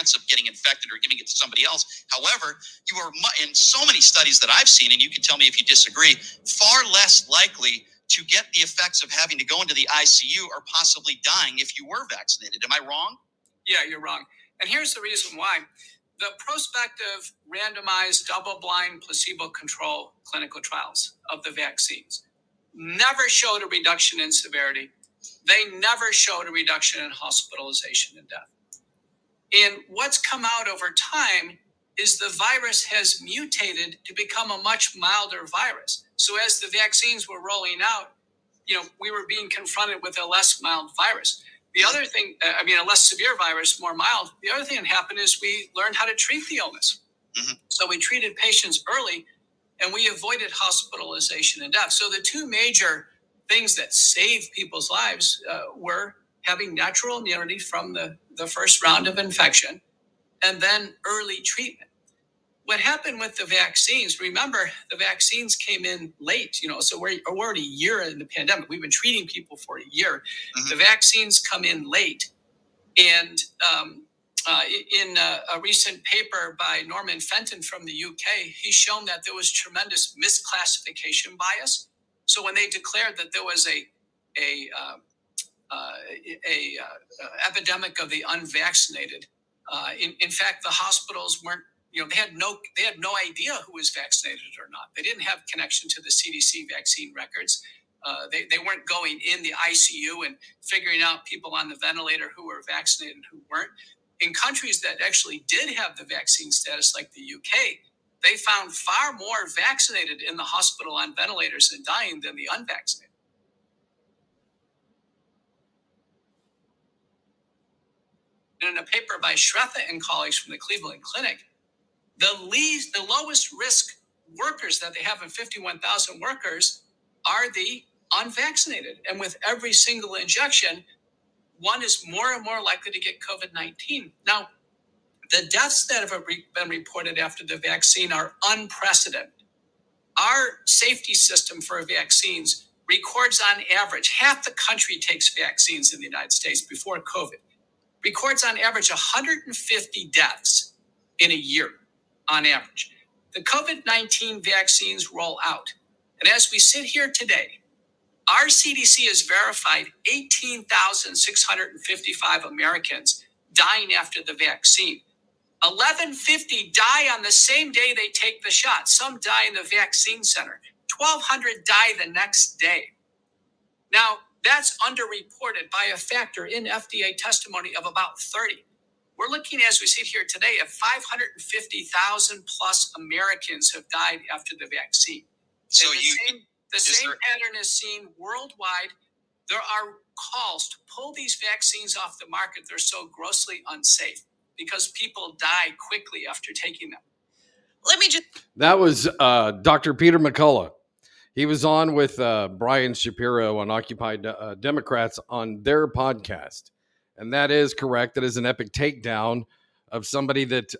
chance of getting infected or giving it to somebody else. However, you are in so many studies that I've seen, and you can tell me if you disagree, far less likely to get the effects of having to go into the ICU or possibly dying if you were vaccinated. Am I wrong? Yeah, you're wrong. And here's the reason why. The prospective randomized double-blind placebo-controlled clinical trials of the vaccines never showed a reduction in severity. They never showed a reduction in hospitalization and death. And what's come out over time is the virus has mutated to become a much milder virus. So as the vaccines were rolling out, we were being confronted with a less mild virus. The other thing, a less severe virus, more mild. The other thing that happened is we learned how to treat the illness. Mm-hmm. So we treated patients early, and we avoided hospitalization and death. So the two major things that saved people's lives were having natural immunity from the first round of infection and then early treatment. What happened with the vaccines, remember, the vaccines came in late, so we're already a year in the pandemic. We've been treating people for a year. Mm-hmm. The vaccines come in late. And in a recent paper by Norman Fenton from the UK, he's shown that there was tremendous misclassification bias. So when they declared that there was a epidemic of the unvaccinated, in fact, the hospitals weren't, they had no idea who was vaccinated or not. They didn't have connection to the CDC vaccine records. They weren't going in the ICU and figuring out people on the ventilator who were vaccinated and who weren't. In countries that actually did have the vaccine status, like the UK, they found far more vaccinated in the hospital on ventilators and dying than the unvaccinated. And in a paper by Shrestha and colleagues from the Cleveland Clinic, the lowest risk workers that they have in 51,000 workers are the unvaccinated. And with every single injection, one is more and more likely to get COVID-19. Now, the deaths that have been reported after the vaccine are unprecedented. Our safety system for vaccines records on average, half the country takes vaccines in the United States before COVID, records on average 150 deaths in a year on average. The COVID-19 vaccines roll out. And as we sit here today, our CDC has verified 18,655 Americans dying after the vaccine. 1,150 die on the same day they take the shot. Some die in the vaccine center. 1,200 die the next day. Now, that's underreported by a factor in FDA testimony of about 30. We're looking, as we sit here today, at 550,000 plus Americans have died after the vaccine. So the same pattern is seen worldwide. There are calls to pull these vaccines off the market. They're so grossly unsafe because people die quickly after taking them. That was Dr. Peter McCullough. He was on with Brian Shapiro on Occupy Democrats on their podcast. And that is correct. That is an epic takedown of somebody that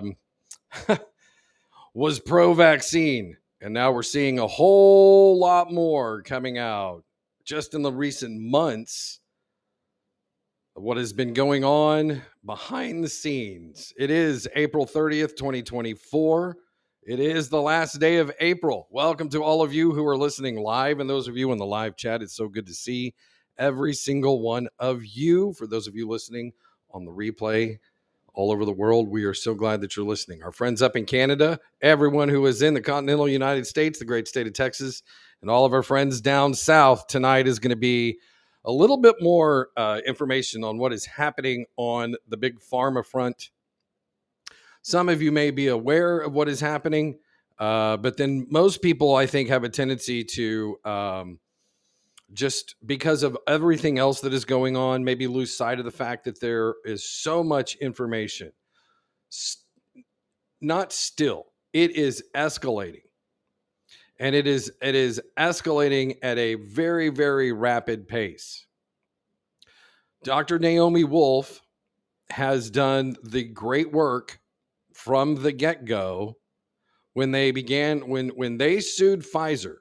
was pro-vaccine. And now we're seeing a whole lot more coming out just in the recent months of what has been going on behind the scenes. It is April 30th, 2024. It is the last day of April. Welcome to all of you who are listening live and those of you in the live chat. It's so good to see every single one of you. For those of you listening on the replay all over the world, we are so glad that you're listening. Our friends up in Canada, everyone who is in the continental United States, the great state of Texas, and all of our friends down south, tonight is going to be a little bit more information on what is happening on the big pharma front. Some of you may be aware of what is happening, but then most people, I think, have a tendency to just because of everything else that is going on, maybe lose sight of the fact that there is so much information. Not still, it is escalating. And it is escalating at a very, very rapid pace. Dr. Naomi Wolf has done the great work from the get-go when they sued Pfizer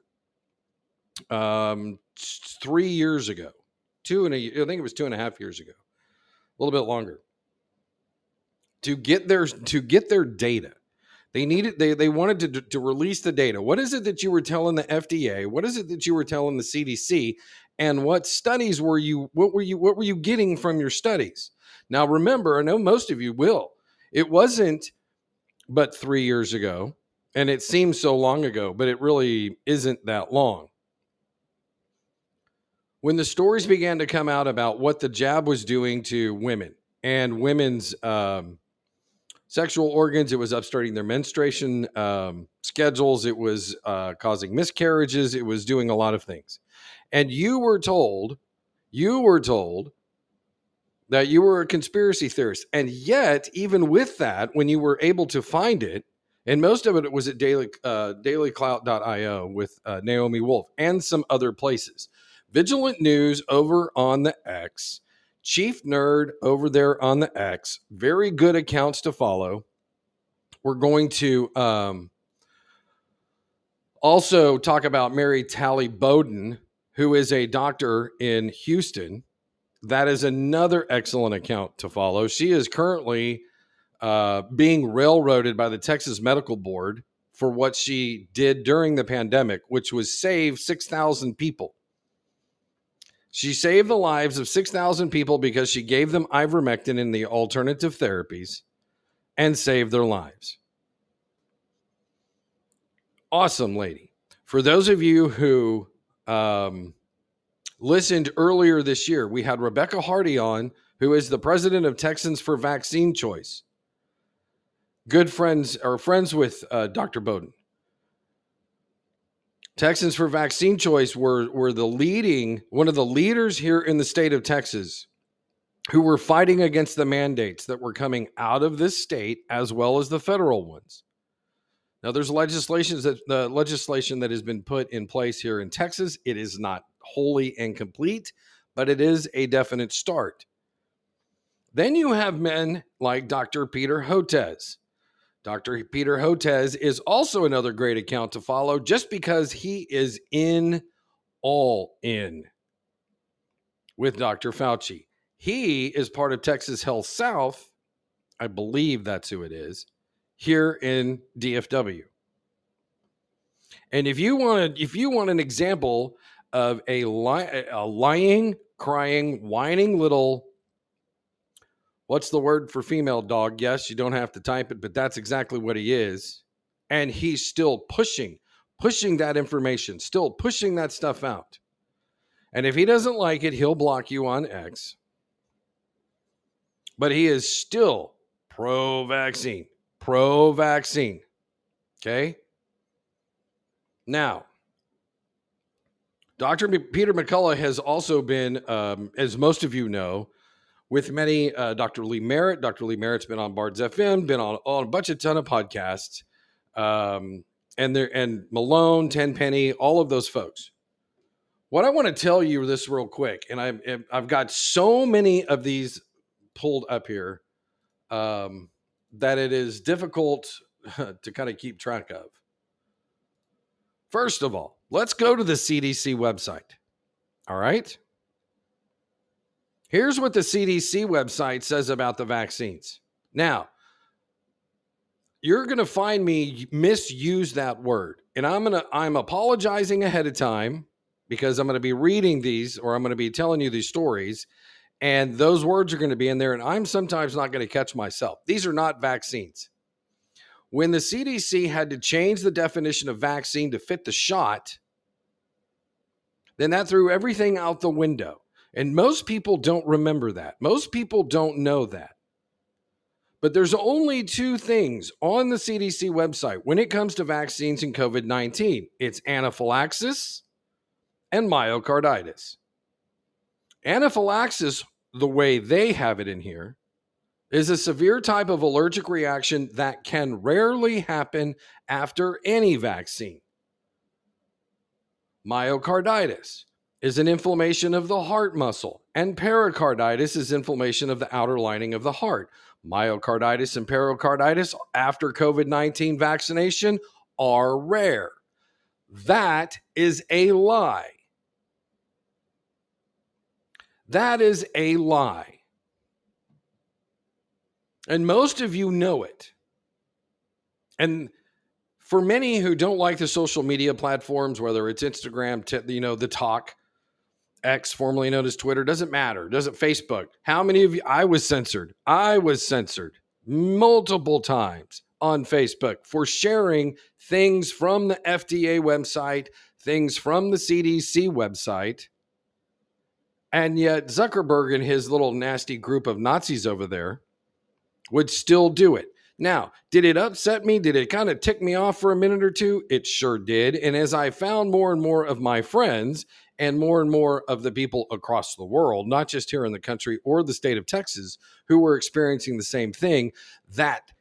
3 years ago, I think it was 2.5 years ago, a little bit longer. to get their data. They wanted to release the data. What is it that you were telling the FDA? What is it that you were telling the CDC? And what studies were you getting from your studies? Now remember, I know most of you will. It wasn't but 3 years ago, and it seems so long ago, but it really isn't that long. When the stories began to come out about what the jab was doing to women and women's sexual organs, it was upstarting their menstruation schedules, it was causing miscarriages, it was doing a lot of things. And you were told that you were a conspiracy theorist. And yet, even with that, when you were able to find it, and most of it was at dailyclout.io with Naomi Wolf and some other places. Vigilant News over on the X, Chief Nerd over there on the X, very good accounts to follow. We're going to also talk about Mary Talley Bowden, who is a doctor in Houston. That is another excellent account to follow. She is currently being railroaded by the Texas Medical Board for what she did during the pandemic, which was save 6,000 people. She saved the lives of 6,000 people because she gave them ivermectin and the alternative therapies and saved their lives. Awesome lady. For those of you who listened earlier this year, we had Rebecca Hardy on, who is the president of Texans for Vaccine Choice. Good friends with Dr. Bowden. Texans for Vaccine Choice were one of the leaders here in the state of Texas who were fighting against the mandates that were coming out of this state as well as the federal ones. Now, there's legislation that has been put in place here in Texas. It is not wholly and complete, but it is a definite start. Then you have men like Dr. Peter Hotez. Dr. Peter Hotez is also another great account to follow just because he is all in with Dr. Fauci. He is part of Texas Health South. I believe that's who it is here in DFW. And if you want an example of a lying, crying, whining little, what's the word for female dog? Yes, you don't have to type it, but that's exactly what he is. And he's still pushing that information, still pushing that stuff out. And if he doesn't like it, he'll block you on X. But he is still pro-vaccine. Okay? Now, Dr. Peter McCullough has also been, as most of you know, with many, Dr. Lee Merritt. Dr. Lee Merritt's been on Bards FM, been on a ton of podcasts, and Malone, Tenpenny, all of those folks. What I want to tell you this real quick, and I've got so many of these pulled up here that it is difficult to kind of keep track of. First of all, let's go to the CDC website. All right? Here's what the CDC website says about the vaccines. Now, you're going to find me misuse that word. And I'm apologizing ahead of time because I'm going to be reading these, or I'm going to be telling you these stories, and those words are going to be in there, and I'm sometimes not going to catch myself. These are not vaccines. When the CDC had to change the definition of vaccine to fit the shot, then that threw everything out the window. And most people don't remember that. Most people don't know that. But there's only two things on the CDC website when it comes to vaccines and COVID-19. It's anaphylaxis and myocarditis. Anaphylaxis, the way they have it in here, is a severe type of allergic reaction that can rarely happen after any vaccine. Myocarditis is an inflammation of the heart muscle, and pericarditis is inflammation of the outer lining of the heart. Myocarditis and pericarditis after COVID-19 vaccination are rare. That is a lie. That is a lie. And most of you know it. And for many who don't like the social media platforms, whether it's Instagram, the Talk, X, formerly known as Twitter, doesn't matter. Doesn't Facebook. How many of you? I was censored multiple times on Facebook for sharing things from the FDA website, things from the CDC website. And yet Zuckerberg and his little nasty group of Nazis over there would still do it. Now, did it upset me? Did it kind of tick me off for a minute or two? It sure did. And as I found more and more of my friends and more of the people across the world, not just here in the country or the state of Texas, who were experiencing the same thing, that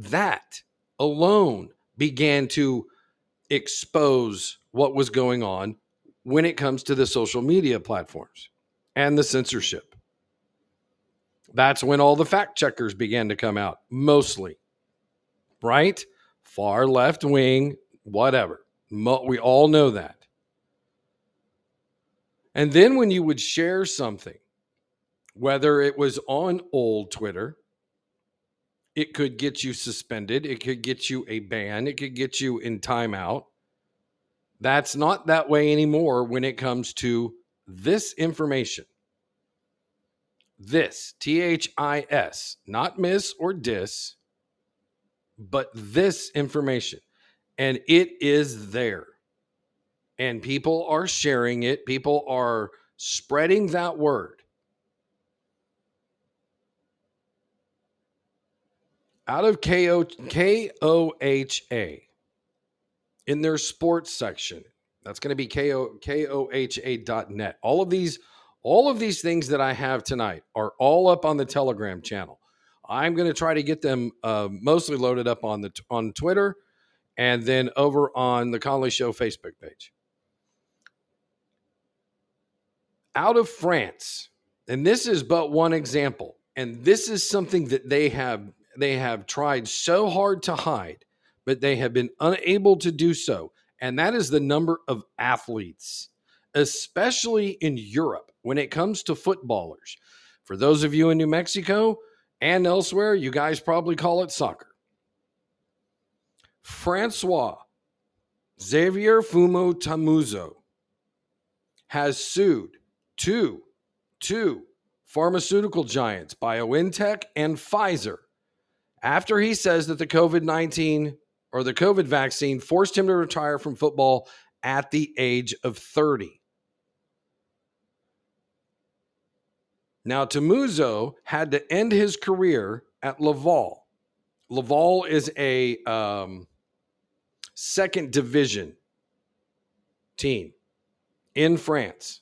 alone began to expose what was going on when it comes to the social media platforms and the censorship. That's when all the fact checkers began to come out, mostly, right? Far left wing, whatever. We all know that. And then when you would share something, whether it was on old Twitter, it could get you suspended. It could get you a ban. It could get you in timeout. That's not that way anymore when it comes to this information. This, THIS, not miss or dis, but this information. And it is there. And people are sharing it. People are spreading that word. Out of KOHA, in their sports section, that's going to be KOHA.net. All of these things that I have tonight are all up on the Telegram channel. I'm going to try to get them mostly loaded up on Twitter and then over on the Conley Show Facebook page. Out of France, and this is but one example, and this is something that they have tried so hard to hide, but they have been unable to do so, and that is the number of athletes, especially in Europe, when it comes to footballers. For those of you in New Mexico and elsewhere, you guys probably call it soccer. Francois Xavier Fumo-Tamuzo has sued two pharmaceutical giants, BioNTech and Pfizer, after he says that the COVID-19 or the COVID vaccine forced him to retire from football at the age of 30. Now, Tamuzo had to end his career at Laval. Laval is a second division team in France.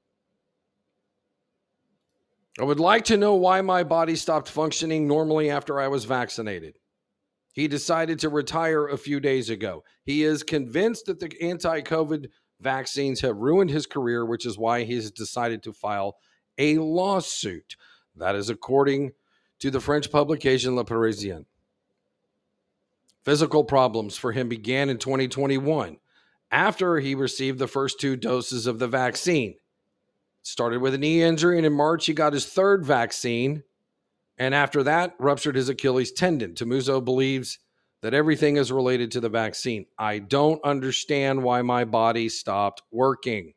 I would like to know why my body stopped functioning normally after I was vaccinated. He decided to retire a few days ago. He is convinced that the anti-COVID vaccines have ruined his career, which is why he has decided to file a lawsuit. That is according to the French publication Le Parisien. Physical problems for him began in 2021 after he received the first 2 doses of the vaccine. Started with a knee injury, and in March, he got his 3rd vaccine. And after that, ruptured his Achilles tendon. Tamuzo believes that everything is related to the vaccine. I don't understand why my body stopped working.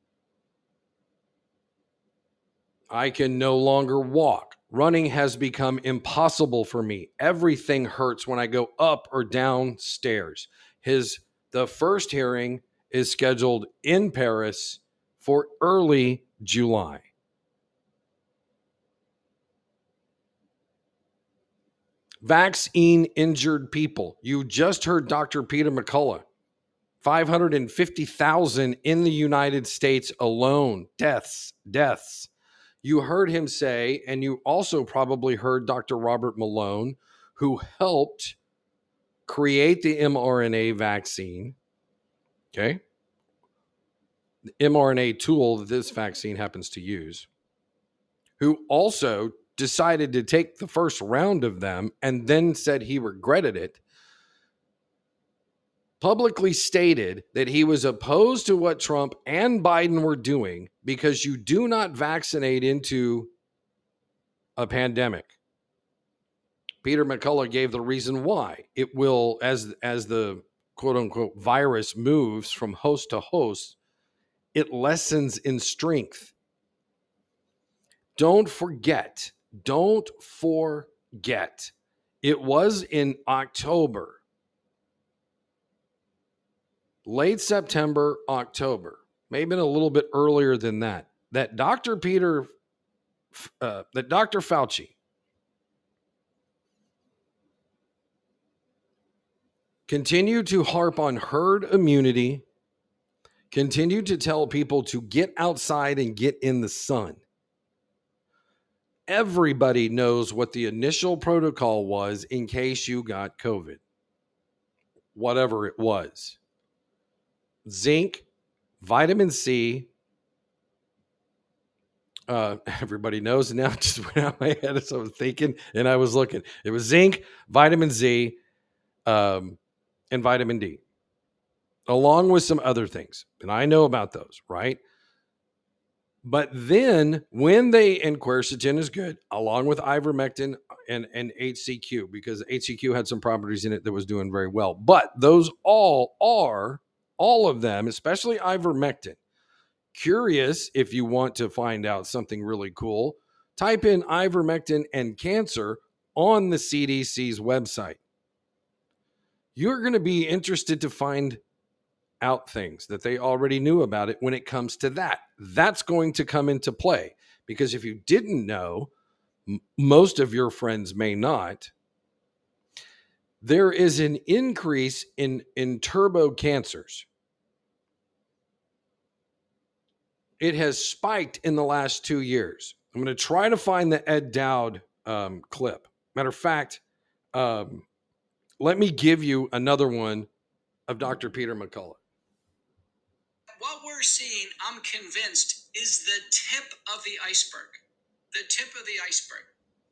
I can no longer walk. Running has become impossible for me. Everything hurts when I go up or down stairs. The first hearing is scheduled in Paris for early July. Vaccine injured people. You just heard Dr. Peter McCullough. 550,000 in the United States alone. Deaths. You heard him say, and you also probably heard Dr. Robert Malone, who helped create the mRNA vaccine. Okay? The mRNA tool that this vaccine happens to use, who also decided to take the first round of them and then said he regretted it, publicly stated that he was opposed to what Trump and Biden were doing because you do not vaccinate into a pandemic. Peter McCullough gave the reason why. It will, as the quote unquote virus moves from host to host, it lessens in strength. Don't forget, it was in October, late September, October, maybe a little bit earlier than that, that Dr. Fauci continued to harp on herd immunity, continued to tell people to get outside and get in the sun. Everybody knows what the initial protocol was in case you got COVID, whatever it was. Zinc, vitamin C. Everybody knows now. It just went out of my head as I was thinking, and I was looking. It was zinc, vitamin Z, and vitamin D, along with some other things. And I know about those, right? But then when and quercetin is good, along with ivermectin and HCQ, because HCQ had some properties in it that was doing very well. But those all of them, especially ivermectin. Curious, if you want to find out something really cool, type in ivermectin and cancer on the CDC's website. You're going to be interested to find out things that they already knew about it when it comes to that. That's going to come into play, because if you didn't know, most of your friends may not, there is an increase in turbo cancers. It has spiked in the last 2 years. I'm going to try to find the Ed Dowd clip. Matter of fact, let me give you another one of Dr. Peter McCullough. What we're seeing, I'm convinced, is the tip of the iceberg. The tip of the iceberg.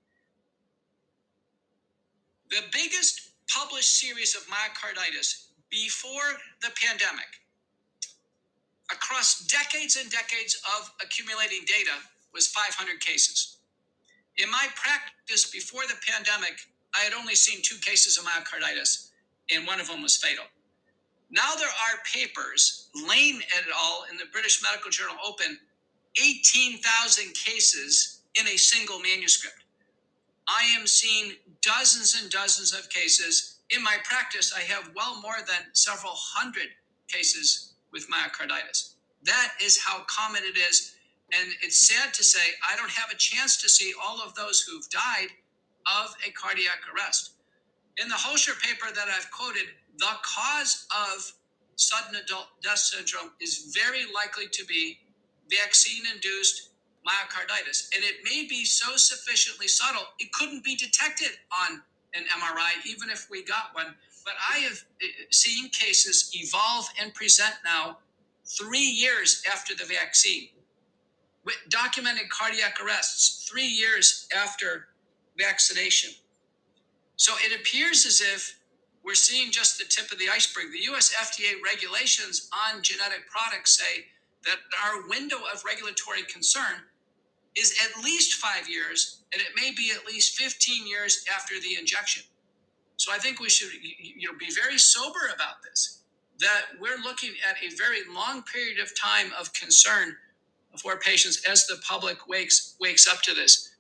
The biggest published series of myocarditis before the pandemic, across decades and decades of accumulating data, was 500 cases. In my practice before the pandemic, I had only seen 2 cases of myocarditis, and one of them was fatal. Now there are papers, Lane et al. In the British Medical Journal Open, 18,000 cases in a single manuscript. I am seeing dozens and dozens of cases. In my practice, I have well more than several hundred cases with myocarditis. That is how common it is. And it's sad to say, I don't have a chance to see all of those who've died of a cardiac arrest. In the Holscher paper that I've quoted, the cause of sudden adult death syndrome is very likely to be vaccine-induced myocarditis. And it may be so sufficiently subtle, it couldn't be detected on an MRI, even if we got one. But I have seen cases evolve and present now 3 years after the vaccine, with documented cardiac arrests 3 years after vaccination. So it appears as if we're seeing just the tip of the iceberg. The US FDA regulations on genetic products say that our window of regulatory concern is at least 5 years, and it may be at least 15 years after the injection. So I think we should be very sober about this, that we're looking at a very long period of time of concern for patients as the public wakes up to this.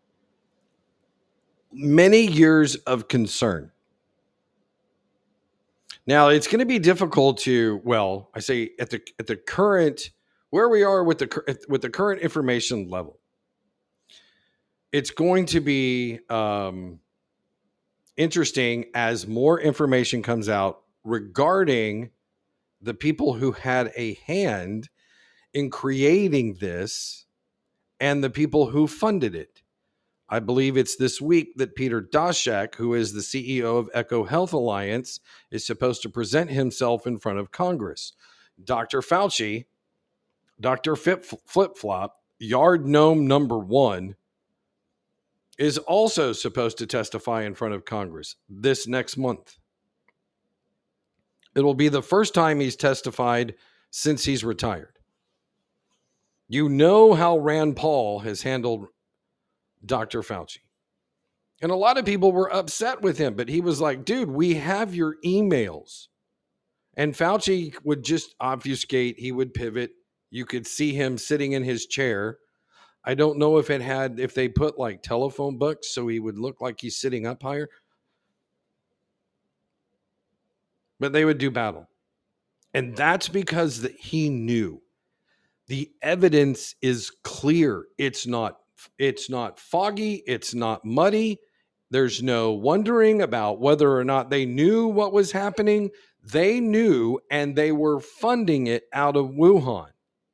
Many years of concern. Now, it's going to be difficult to, well, I say at the current, where we are with the current information level, it's going to be interesting as more information comes out regarding the people who had a hand in creating this and the people who funded it. I believe it's this week that Peter Daszak, who is the CEO of Echo Health Alliance, is supposed to present himself in front of Congress. Dr. Fauci, Dr. Flip-Flop, Yard Gnome number 1, is also supposed to testify in front of Congress this next month. It will be the first time he's testified since he's retired. You know how Rand Paul has handled Dr. Fauci. And a lot of people were upset with him, but he was like, dude, we have your emails. And Fauci would just obfuscate. He would pivot. You could see him sitting in his chair. I don't know if they put like telephone books so he would look like he's sitting up higher. But they would do battle. And that's because he knew the evidence is clear. It's not foggy. It's not muddy. There's no wondering about whether or not they knew what was happening. They knew, and they were funding it out of Wuhan.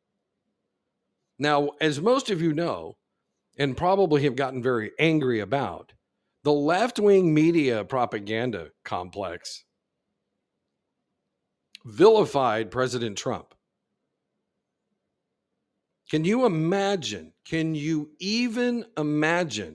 Now, as most of you know, and probably have gotten very angry about, the left-wing media propaganda complex vilified President Trump. Can you imagine? Can you even imagine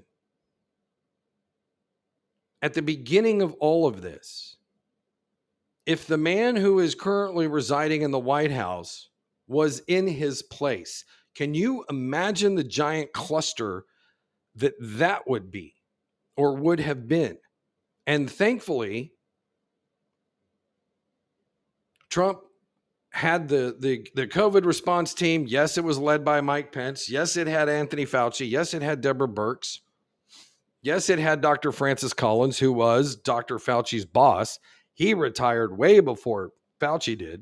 at the beginning of all of this, if the man who is currently residing in the White House was in his place? Can you imagine the giant cluster that would be or would have been? And thankfully, Trump had the COVID response team. Yes, it was led by Mike Pence. Yes, it had Anthony Fauci. Yes, it had Deborah Birx. Yes, it had Dr. Francis Collins, who was Dr. Fauci's boss. He retired way before Fauci did,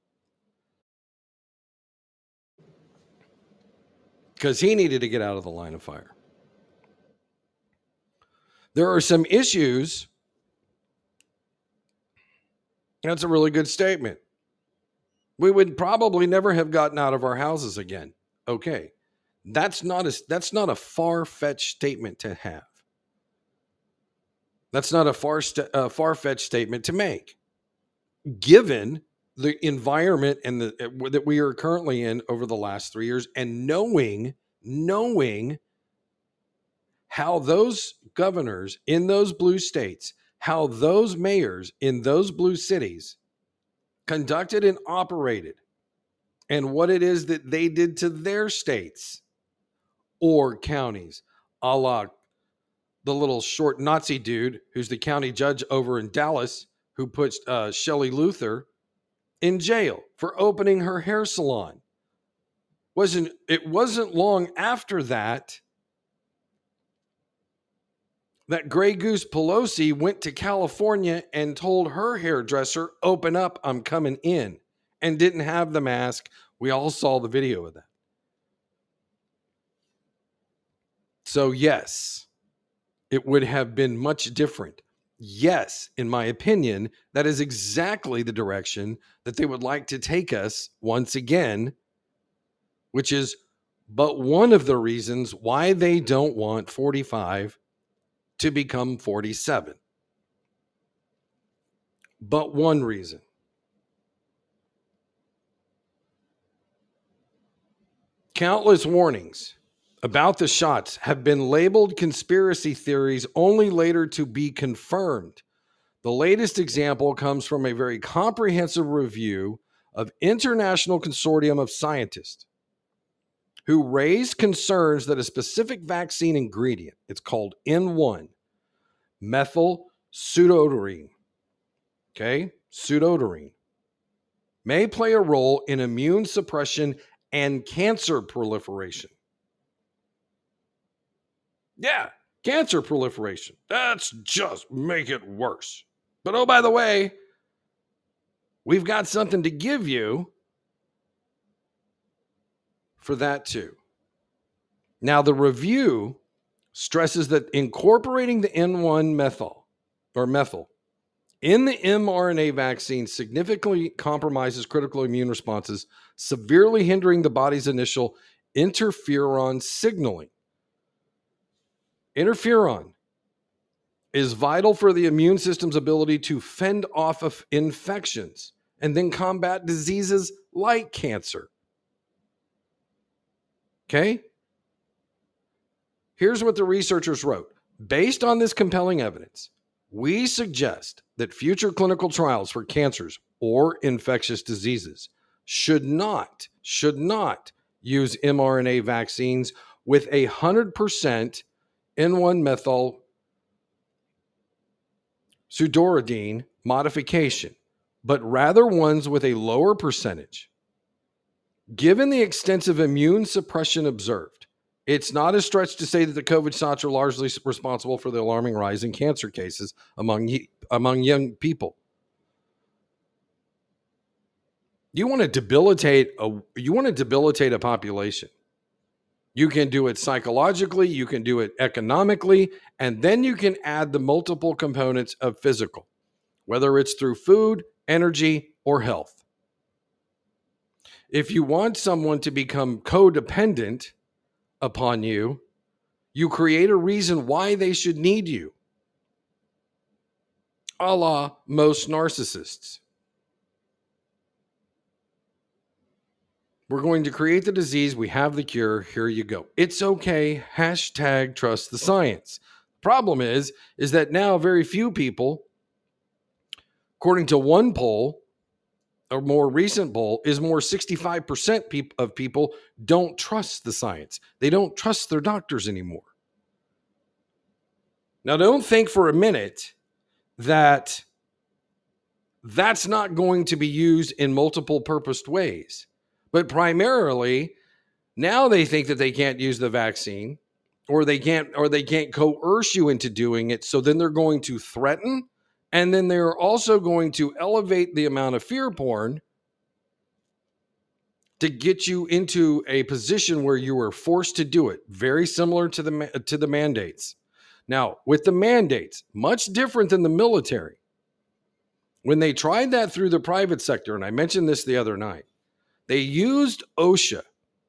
because he needed to get out of the line of fire. There are some issues. That's a really good statement. We would probably never have gotten out of our houses again. Okay. That's not a far-fetched statement to have. That's not a far-fetched statement to make, given the environment and that we are currently in over the last 3 years, and knowing how those governors in those blue states, how those mayors in those blue cities conducted and operated, and what it is that they did to their states or counties, a la the little short Nazi dude who's the county judge over in Dallas who put Shelley Luther in jail for opening her hair salon. It wasn't long after that Grey Goose Pelosi went to California and told her hairdresser, open up, I'm coming in, and didn't have the mask. We all saw the video of that. So yes, it would have been much different. Yes, in my opinion, that is exactly the direction that they would like to take us once again, which is but one of the reasons why they don't want 45 to become 47. But one reason. Countless warnings about the shots have been labeled conspiracy theories, only later to be confirmed. The latest example comes from a very comprehensive review of International Consortium of Scientists who raised concerns that a specific vaccine ingredient, it's called N1, methyl pseudoterine, pseudoterine, may play a role in immune suppression and cancer proliferation. Yeah, cancer proliferation. That's just make it worse. But oh, by the way, we've got something to give you for that too. Now, the review stresses that incorporating the N1 methyl in the mRNA vaccine significantly compromises critical immune responses, severely hindering the body's initial interferon signaling. Interferon is vital for the immune system's ability to fend off of infections and then combat diseases like cancer. Okay? Here's what the researchers wrote. Based on this compelling evidence, we suggest that future clinical trials for cancers or infectious diseases should not use mRNA vaccines with 100% N1 methyl pseudoridine modification, but rather ones with a lower percentage. Given the extensive immune suppression observed, it's not a stretch to say that the COVID shots are largely responsible for the alarming rise in cancer cases among young people. You want to debilitate a population. You can do it psychologically, you can do it economically, and then you can add the multiple components of physical, whether it's through food, energy, or health. If you want someone to become codependent upon you, you create a reason why they should need you, a la most narcissists. We're going to create the disease. We have the cure. Here you go. It's okay. Hashtag trust the science. Problem is that now very few people, according to one poll, a more recent poll, is more 65% of people don't trust the science. They don't trust their doctors anymore. Now, don't think for a minute that that's not going to be used in multiple purposed ways. But primarily, now they think that they can't use the vaccine, or they can't coerce you into doing it. So then they're going to threaten, and then they're also going to elevate the amount of fear porn to get you into a position where you are forced to do it. Very similar to the mandates. Now, with the mandates, much different than the military. When they tried that through the private sector, and I mentioned this the other night, they used OSHA,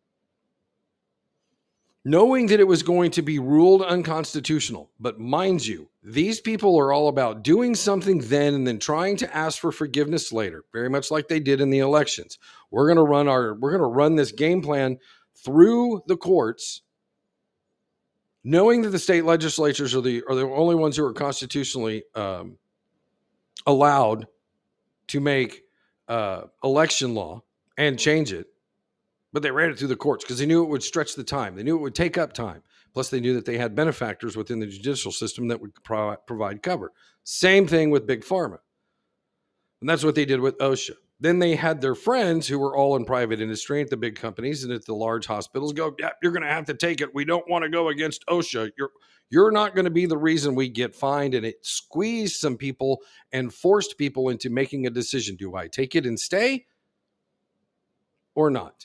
knowing that it was going to be ruled unconstitutional. But mind you, these people are all about doing something then and then trying to ask for forgiveness later, very much like they did in the elections. We're going to run this game plan through the courts, knowing that the state legislatures are the only ones who are constitutionally allowed to make election law and change it. But they ran it through the courts because they knew it would stretch the time. They knew it would take up time. Plus, they knew that they had benefactors within the judicial system that would provide cover. Same thing with Big Pharma. And that's what they did with OSHA. Then they had their friends who were all in private industry at the big companies and at the large hospitals go, yeah, you're going to have to take it. We don't want to go against OSHA. You're not going to be the reason we get fined. And it squeezed some people and forced people into making a decision. Do I take it and stay or not?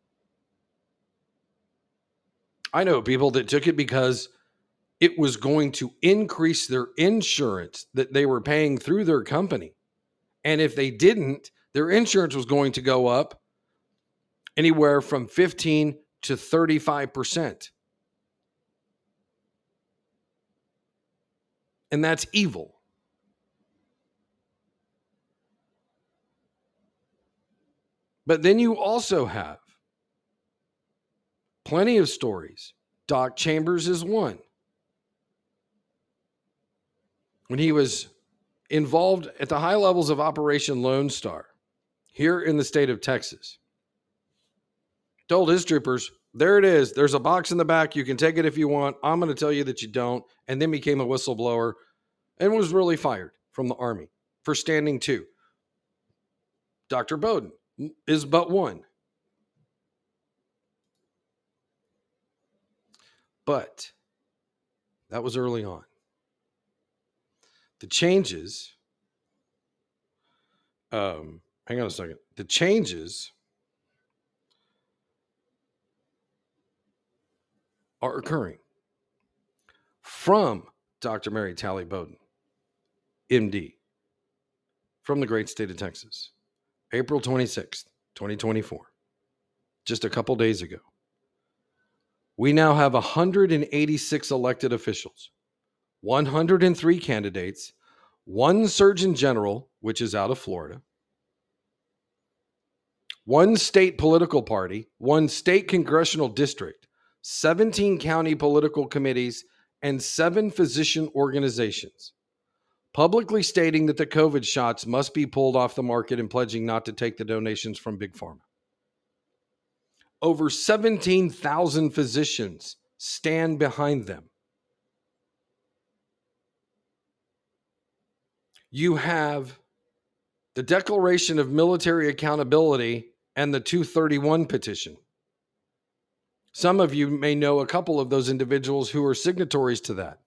I know people that took it because it was going to increase their insurance that they were paying through their company. And if they didn't, their insurance was going to go up anywhere from 15 to 35%. And that's evil. But then you also have plenty of stories. Doc Chambers is one. When he was involved at the high levels of Operation Lone Star here in the state of Texas, told his troopers, there it is. There's a box in the back. You can take it if you want. I'm going to tell you that you don't. And then became a whistleblower and was really fired from the Army for standing to. Dr. Bowden is but one. But that was early on. The changes, hang on a second. The changes are occurring from Dr. Mary Talley Bowden, MD, from the great state of Texas, April 26th, 2024, just a couple days ago. We now have 186 elected officials, 103 candidates, one Surgeon General, which is out of Florida, one state political party, one state congressional district, 17 county political committees, and 7 physician organizations, publicly stating that the COVID shots must be pulled off the market and pledging not to take the donations from Big Pharma. Over 17,000 physicians stand behind them. You have the Declaration of Military Accountability and the 231 petition. Some of you may know a couple of those individuals who are signatories to that.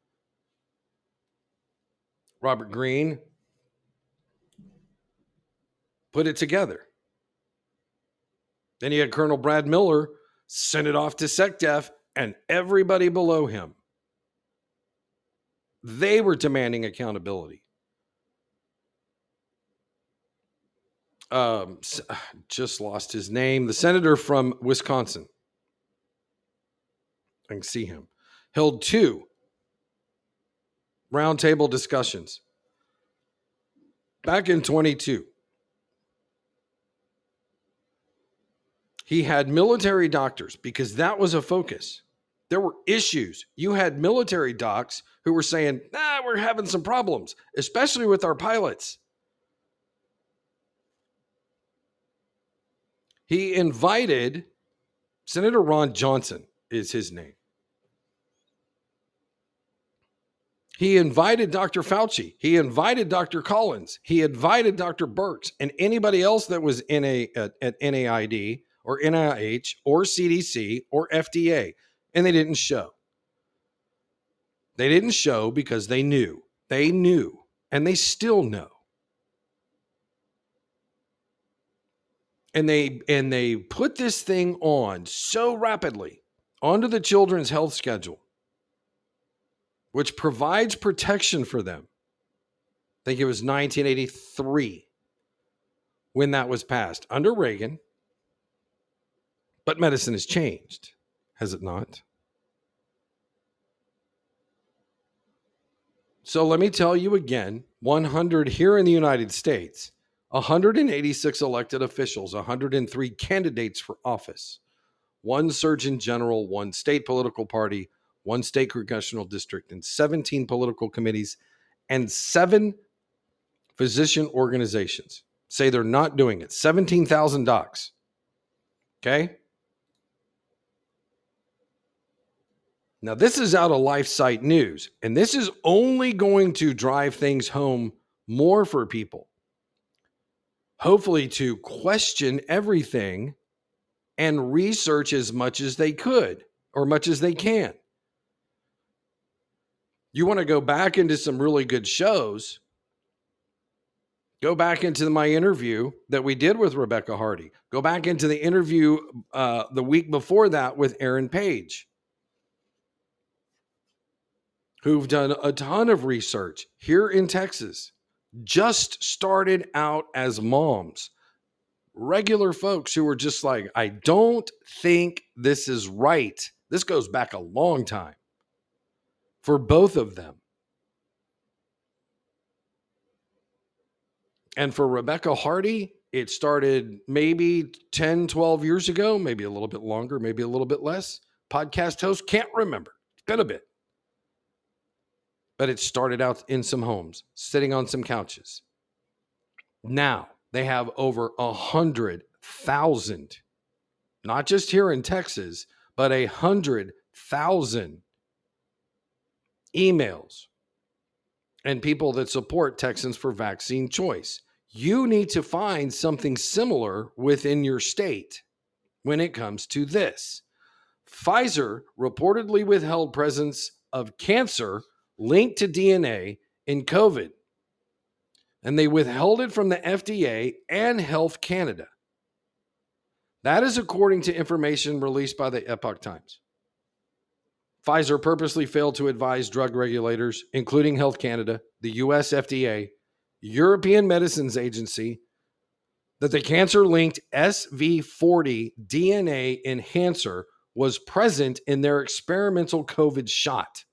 Robert Greene put it together. Then you had Colonel Brad Miller send it off to SecDef and everybody below him. They were demanding accountability. Just lost his name. The senator from Wisconsin. I can see him. Held 2 roundtable discussions back in 22. He had military doctors because that was a focus. There were issues. You had military docs who were saying, we're having some problems, especially with our pilots. He invited Senator Ron Johnson is his name. He invited Dr. Fauci. He invited Dr. Collins. He invited Dr. Birx and anybody else that was at NAID or NIH or CDC or FDA, and they didn't show. They didn't show because they knew. They knew, and they still know. And they put this thing on so rapidly onto the Children's Health Schedule, which provides protection for them. I think it was 1983 when that was passed under Reagan. But medicine has changed, has it not? So let me tell you again, 100 here in the United States, 186 elected officials, 103 candidates for office, 1 surgeon general, 1 state political party, 1 state congressional district, and 17 political committees, and 7 physician organizations say they're not doing it. 17,000 docs. Okay? Now, this is out of LifeSite News, and this is only going to drive things home more for people. Hopefully to question everything and research as much as they could or much as they can. You want to go back into some really good shows, go back into my interview that we did with Rebecca Hardy. Go back into the interview the week before that with Aaron Page, who've done a ton of research here in Texas, just started out as moms, regular folks who were just like, I don't think this is right. This goes back a long time for both of them. And for Rebecca Hardy, it started maybe 10, 12 years ago, maybe a little bit longer, maybe a little bit less. Podcast host, can't remember. It's been a bit. But it started out in some homes, sitting on some couches. Now they have over 100,000, not just here in Texas, but 100,000 emails and people that support Texans for Vaccine Choice. You need to find something similar within your state when it comes to this. Pfizer reportedly withheld presence of cancer linked to DNA in COVID, and they withheld it from the FDA and Health Canada. That is according to information released by the Epoch Times. Pfizer purposely failed to advise drug regulators, including Health Canada, the US FDA, European Medicines Agency, that the cancer-linked SV40 DNA enhancer was present in their experimental COVID shot.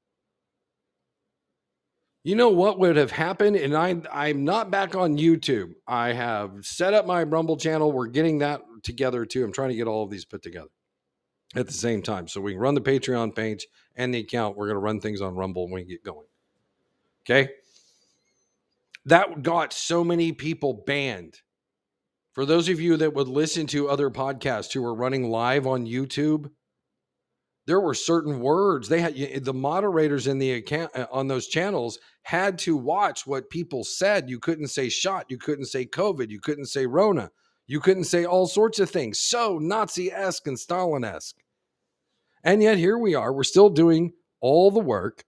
You know what would have happened? And I'm not back on YouTube. I have set up my Rumble channel. We're getting that together too. I'm trying to get all of these put together at the same time. So we can run the Patreon page and the account. We're going to run things on Rumble when we get going. Okay? That got so many people banned. For those of you that would listen to other podcasts who were running live on YouTube, there were certain words they had. The moderators in the account on those channels had to watch what people said. You couldn't say shot. You couldn't say COVID. You couldn't say Rona. You couldn't say all sorts of things. So Nazi-esque and Stalin-esque. And yet here we are. We're still doing all the work.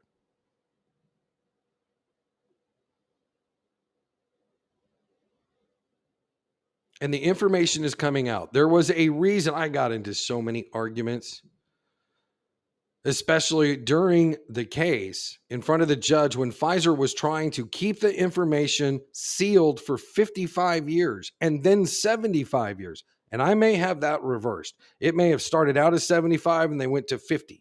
And the information is coming out. There was a reason I got into so many arguments, especially during the case in front of the judge when Pfizer was trying to keep the information sealed for 55 years and then 75 years. And I may have that reversed. It may have started out as 75 and they went to 50.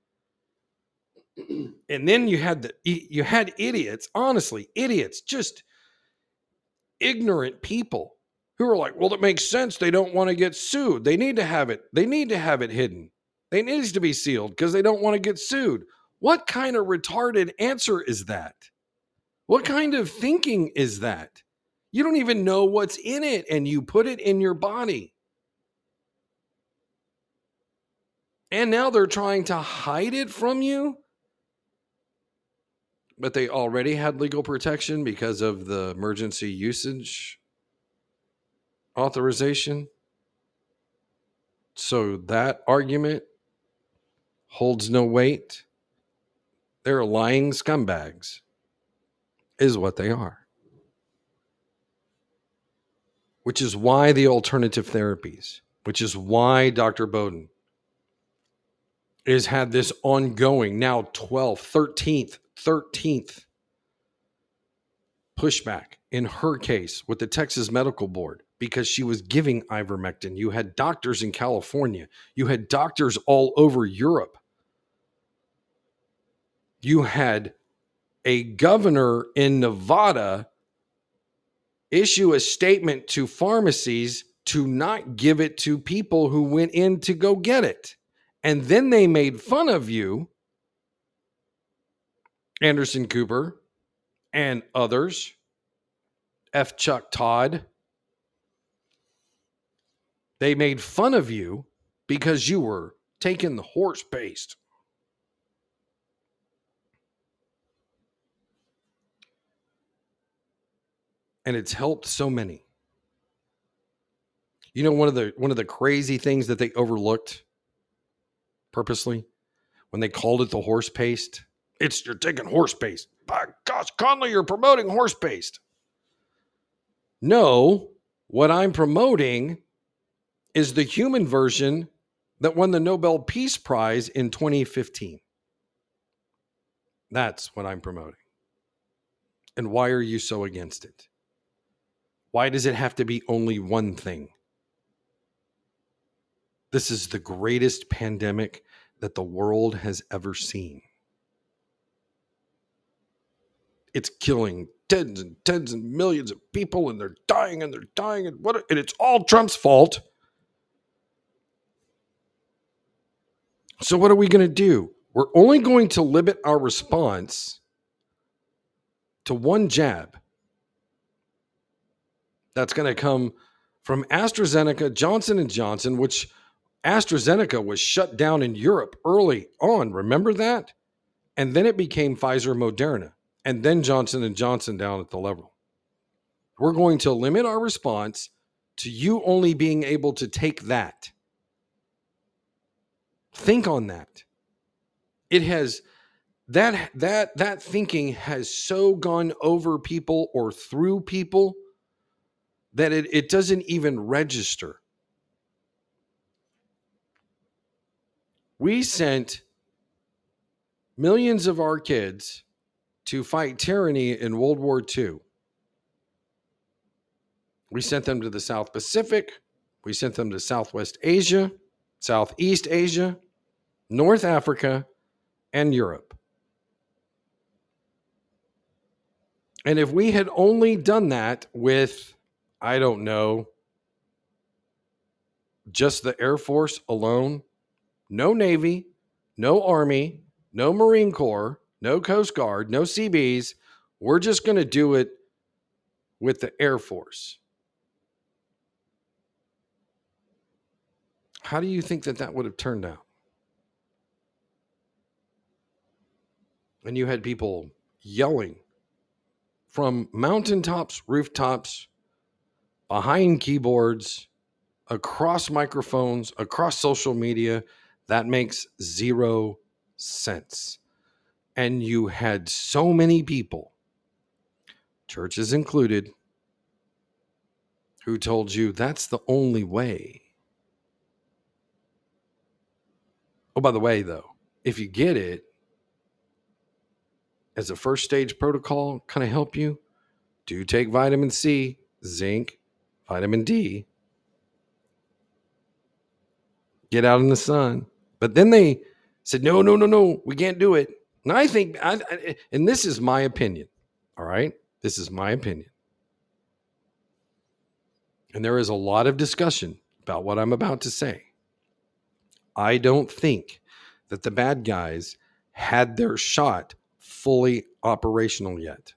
And then you had idiots, honestly, idiots, just ignorant people who are like, well, that makes sense. They don't want to get sued. They need to have it. They need to have it hidden. It needs to be sealed because they don't want to get sued. What kind of retarded answer is that? What kind of thinking is that? You don't even know what's in it and you put it in your body. And now they're trying to hide it from you? But they already had legal protection because of the emergency usage authorization. So that argument holds no weight. They're lying scumbags, is what they are. Which is why the alternative therapies, which is why Dr. Bowden has had this ongoing, now 12th, 13th pushback in her case with the Texas Medical Board because she was giving ivermectin. You had doctors in California. You had doctors all over Europe. You had a governor in Nevada issue a statement to pharmacies to not give it to people who went in to go get it. And then they made fun of you, Anderson Cooper, and others, F. Chuck Todd. They made fun of you because you were taking the horse paste. And it's helped so many. You know, one of the crazy things that they overlooked purposely when they called it the horse paste, you're taking horse paste. By gosh, Conley, you're promoting horse paste. No, what I'm promoting is the human version that won the Nobel Peace Prize in 2015. That's what I'm promoting. And why are you so against it? Why does it have to be only one thing? This is the greatest pandemic that the world has ever seen. It's killing tens and millions of people, and they're dying, and it's all Trump's fault. So what are we going to do? We're only going to limit our response to one jab. That's going to come from AstraZeneca, Johnson & Johnson, which AstraZeneca was shut down in Europe early on. Remember that? And then it became Pfizer, Moderna, and then Johnson & Johnson down at the level. We're going to limit our response to you only being able to take that. Think on that. It has that thinking has so gone over people or through people that it doesn't even register. We sent millions of our kids to fight tyranny in World War II. We sent them to the South Pacific. We sent them to Southwest Asia, Southeast Asia, North Africa, and Europe. And if we had only done that with, I don't know, just the Air Force alone, no Navy, no Army, no Marine Corps, no Coast Guard, no Seabees, we're just going to do it with the Air Force. How do you think that would have turned out? And you had people yelling from mountaintops, rooftops, behind keyboards, across microphones, across social media. That makes 0 sense. And you had so many people, churches included, who told you that's the only way. Oh, by the way, though, if you get it as a first stage protocol, kind of help you, do take vitamin C, zinc, vitamin D, get out in the sun. But then they said, no, we can't do it. And I think, and this is my opinion, all right? This is my opinion. And there is a lot of discussion about what I'm about to say. I don't think that the bad guys had their shot fully operational yet.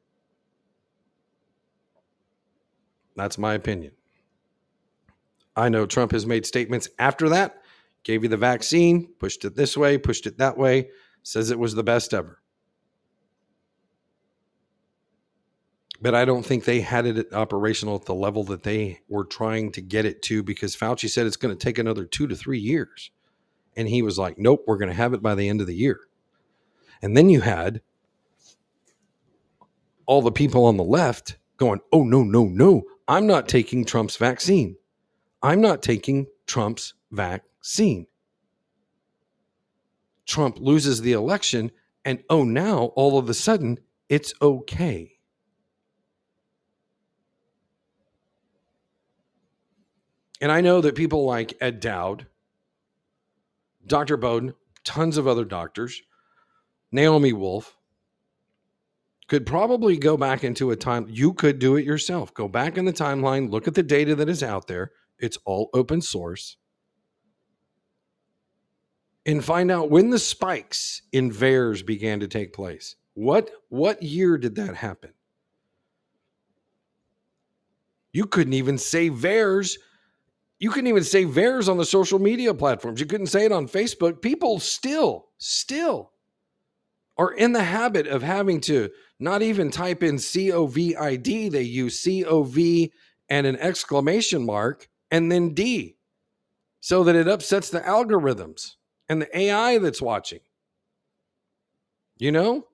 That's my opinion. I know Trump has made statements after that, gave you the vaccine, pushed it this way, pushed it that way, says it was the best ever. But I don't think they had it operational at the level that they were trying to get it to, because Fauci said it's going to take another 2 to 3 years. And he was like, nope, we're going to have it by the end of the year. And then you had all the people on the left going, oh, no, I'm not taking Trump's vaccine. I'm not taking Trump's vaccine. Trump loses the election, and oh, now all of a sudden it's okay. And I know that people like Ed Dowd, Dr. Bowden, tons of other doctors, Naomi Wolf, could probably go back into a time. You could do it yourself. Go back in the timeline, look at the data that is out there. It's all open source. And find out when the spikes in VAERS began to take place. What year did that happen? You couldn't even say VAERS. You couldn't even say VAERS on the social media platforms. You couldn't say it on Facebook. People still are in the habit of having to not even type in COVID. They use COV and an exclamation mark and then D, so that it upsets the algorithms and the AI that's watching. You know?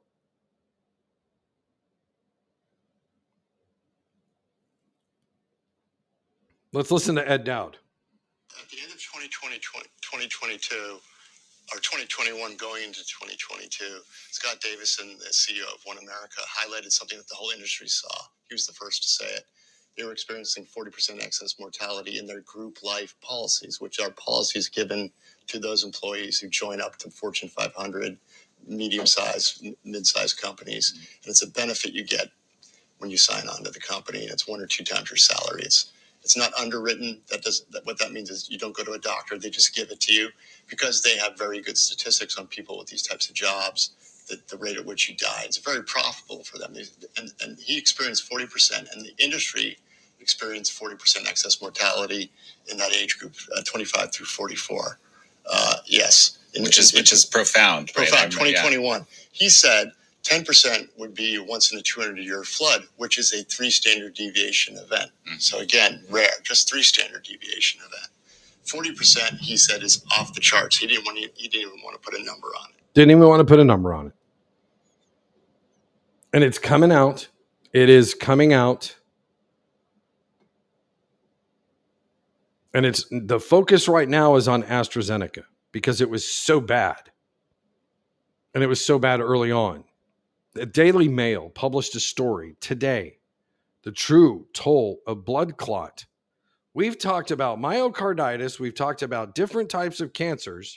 Let's listen to Ed Dowd. At the end of 2022, or 2021 going into 2022, Scott Davison, the CEO of One America, highlighted something that the whole industry saw. He was the first to say it. They were experiencing 40% excess mortality in their group life policies, which are policies given to those employees who join up to Fortune 500, medium-sized, mid-sized companies. And it's a benefit you get when you sign on to the company. And it's 1 or 2 times your salary. It's not underwritten. What that means is you don't go to a doctor. They just give it to you because they have very good statistics on people with these types of jobs, the rate at which you die. It's very profitable for them. And he experienced 40%, and the industry experienced 40% excess mortality in that age group, 25 through 44. Yes. Which is profound. Profound. Right? 2021. Yeah. He said 10% would be once in a 200-year flood, which is a 3 standard deviation event. Mm-hmm. So again, rare, just 3 standard deviation event. 40%, he said, is off the charts. He didn't even want to put a number on it. Didn't even want to put a number on it. And it's coming out. It is coming out. And it's the focus right now is on AstraZeneca because it was so bad. And it was so bad early on. The Daily Mail published a story today, the true toll of blood clot. We've talked about myocarditis. We've talked about different types of cancers.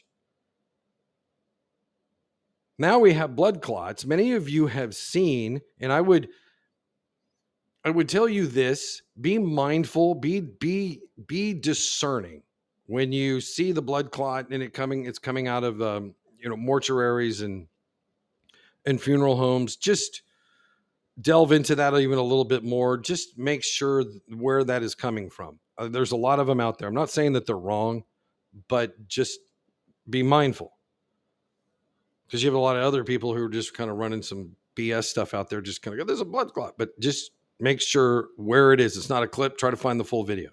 Now we have blood clots. Many of you have seen, and I would tell you this, be mindful, be discerning when you see the blood clot and it's coming out of mortuaries and funeral homes. Just delve into that even a little bit more. Just make sure where that is coming from. There's a lot of them out there. I'm not saying that they're wrong, but just be mindful. Because you have a lot of other people who are just kind of running some BS stuff out there. Just kind of go, there's a blood clot, but just make sure where it is. It's not a clip. Try to find the full video.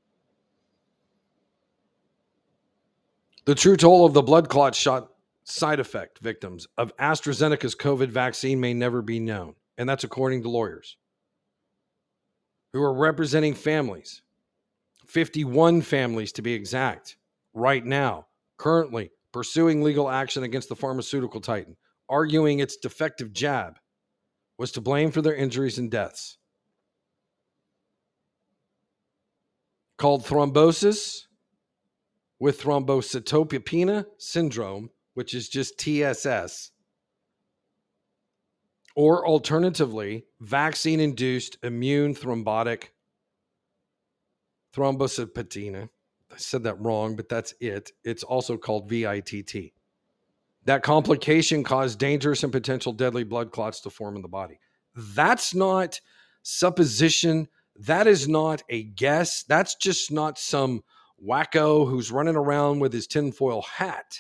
The true toll of the blood clot shot side effect victims of AstraZeneca's COVID vaccine may never be known. And that's according to lawyers who are representing families, 51 families to be exact, right now, currently pursuing legal action against the pharmaceutical titan, arguing its defective jab was to blame for their injuries and deaths. Called thrombosis with thrombocytopenia syndrome, which is just TSS, or alternatively, vaccine-induced immune thrombotic thrombocytopenia. I said that wrong, but that's it. It's also called VITT. That complication caused dangerous and potential deadly blood clots to form in the body. That's not supposition. That is not a guess. That's just not some wacko who's running around with his tinfoil hat.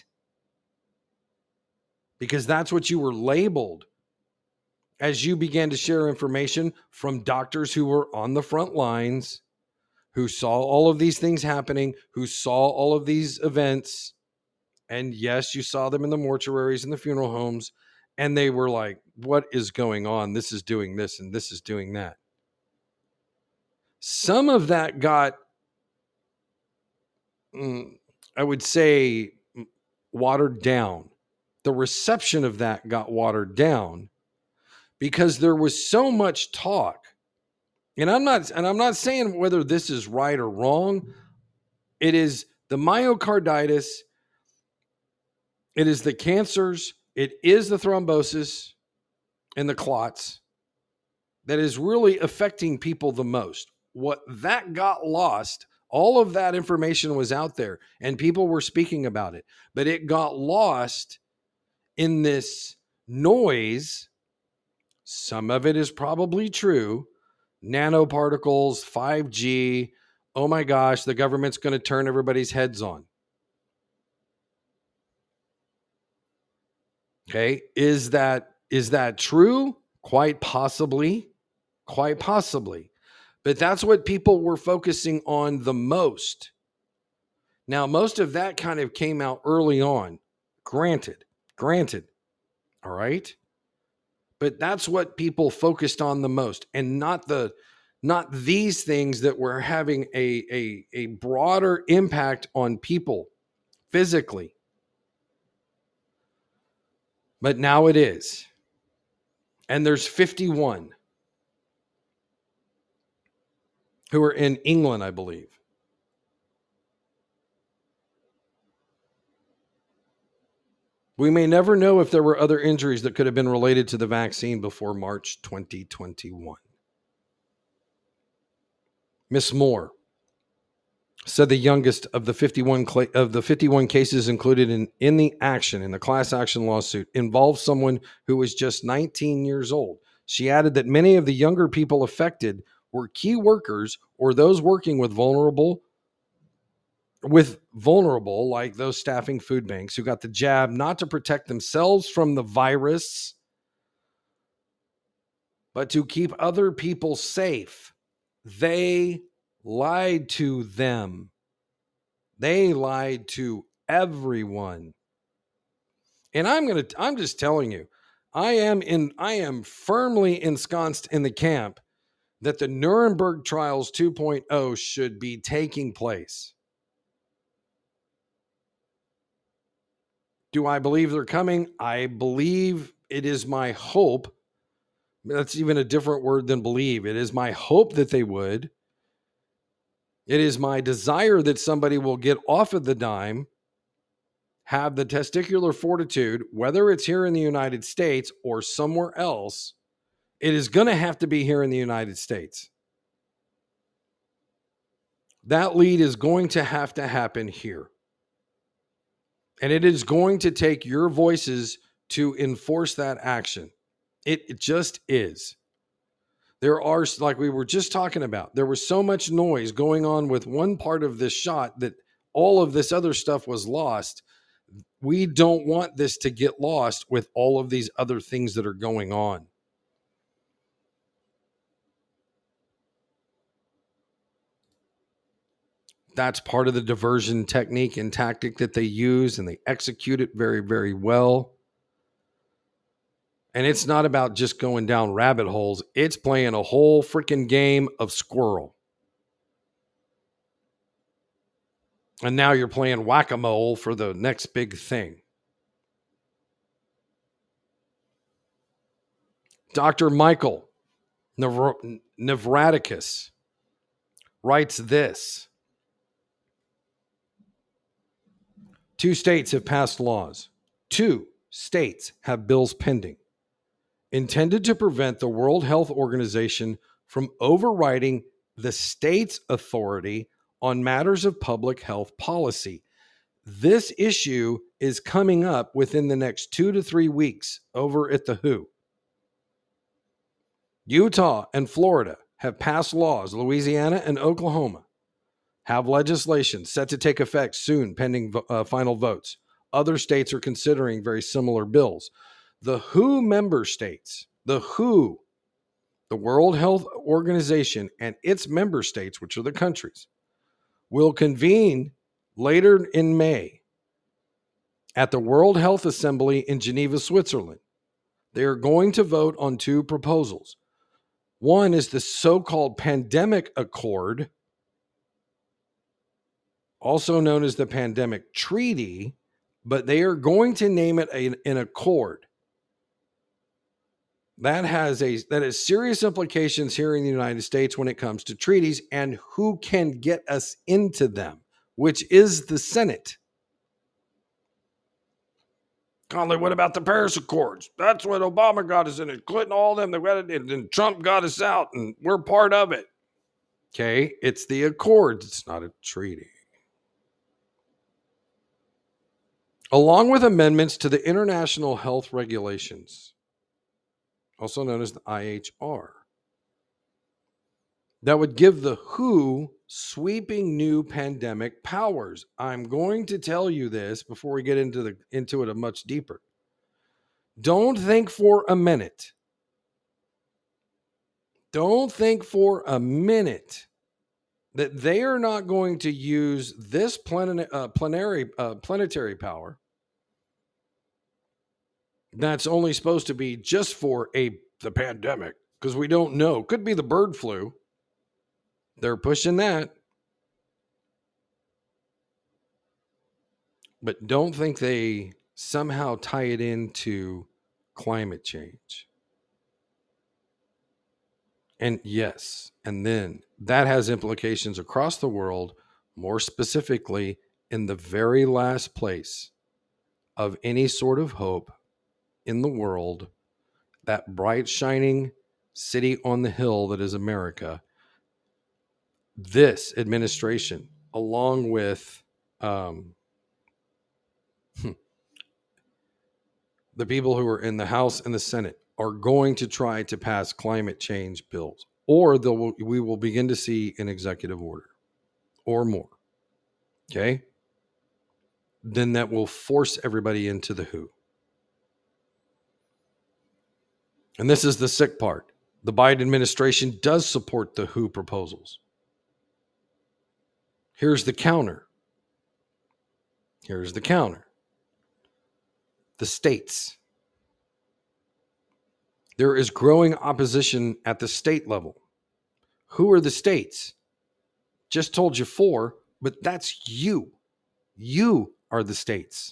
Because that's what you were labeled as you began to share information from doctors who were on the front lines, who saw all of these things happening, who saw all of these events. And yes, you saw them in the mortuaries and the funeral homes. And they were like, what is going on? This is doing this and this is doing that. Some of that got, I would say, watered down. The reception of that got watered down because there was so much talk. And I'm not saying whether this is right or wrong. It is the myocarditis. It is the cancers. It is the thrombosis and the clots that is really affecting people the most. What that got lost, all of that information was out there and people were speaking about it, but it got lost in this noise. Some of it is probably true. Nanoparticles, 5G. Oh my gosh, the government's going to turn everybody's heads on. Okay, is that true? Quite possibly. Quite possibly. But that's what people were focusing on the most. Now, most of that kind of came out early on. Granted. All right? But that's what people focused on the most, and not these things that were having a broader impact on people physically. But now it is. And there's 51 who are in England, I believe. We may never know if there were other injuries that could have been related to the vaccine before March 2021. Miss Moore said the youngest of the 51 cases included in the class action lawsuit involved someone who was just 19 years old. She added that many of the younger people affected were key workers or those working with vulnerable, like those staffing food banks who got the jab not to protect themselves from the virus, but to keep other people safe. They lied to them. They lied to everyone. And I'm just telling you, I am firmly ensconced in the camp that the Nuremberg Trials 2.0 should be taking place. Do I believe they're coming? I believe it is my hope. That's even a different word than believe. It is my hope that they would. It is my desire that somebody will get off of the dime, have the testicular fortitude, whether it's here in the United States or somewhere else. It is going to have to be here in the United States. That lead is going to have to happen here. And it is going to take your voices to enforce that action. It just is. There are, like we were just talking about, there was so much noise going on with one part of this shot that all of this other stuff was lost. We don't want this to get lost with all of these other things that are going on. That's part of the diversion technique and tactic that they use, and they execute it very, very well. And it's not about just going down rabbit holes. It's playing a whole freaking game of squirrel. And now you're playing whack-a-mole for the next big thing. Dr. Michael Navraticus writes this. 2 states have passed laws. 2 states have bills pending intended to prevent the World Health Organization from overriding the state's authority on matters of public health policy. This issue is coming up within the next 2 to 3 weeks over at the WHO. Utah and Florida have passed laws. Louisiana and Oklahoma have legislation set to take effect soon, pending final votes. Other states are considering very similar bills. The WHO member states, the WHO, the World Health Organization, and its member states, which are the countries, will convene later in May at the World Health Assembly in Geneva, Switzerland. They are going to vote on 2 proposals. One is the so-called Pandemic Accord, also known as the Pandemic Treaty, but they are going to name it an accord. That has serious implications here in the United States when it comes to treaties and who can get us into them, which is the Senate. Conley, what about the Paris Accords? That's what Obama got us in it. Clinton, all them, they got it, and Trump got us out, and we're part of it. Okay, it's the Accords. It's not a treaty. Along with amendments to the International Health Regulations, also known as the IHR, that would give the WHO sweeping new pandemic powers. I'm going to tell you this before we get into it a much deeper. Don't think for a minute. Don't think for a minute that they are not going to use this planetary power that's only supposed to be just for the pandemic, because we don't know. Could be the bird flu. They're pushing that. But don't think they somehow tie it into climate change. And yes, and then that has implications across the world, more specifically in the very last place of any sort of hope in the world, that bright, shining city on the hill that is America. This administration, along with the people who are in the House and the Senate, are going to try to pass climate change bills, or we will begin to see an executive order or more. Okay? Then that will force everybody into the WHO. And this is the sick part. The Biden administration does support the WHO proposals. Here's the counter. The states. There is growing opposition at the state level. Who are the states? Just told you 4, but that's you. You are the states.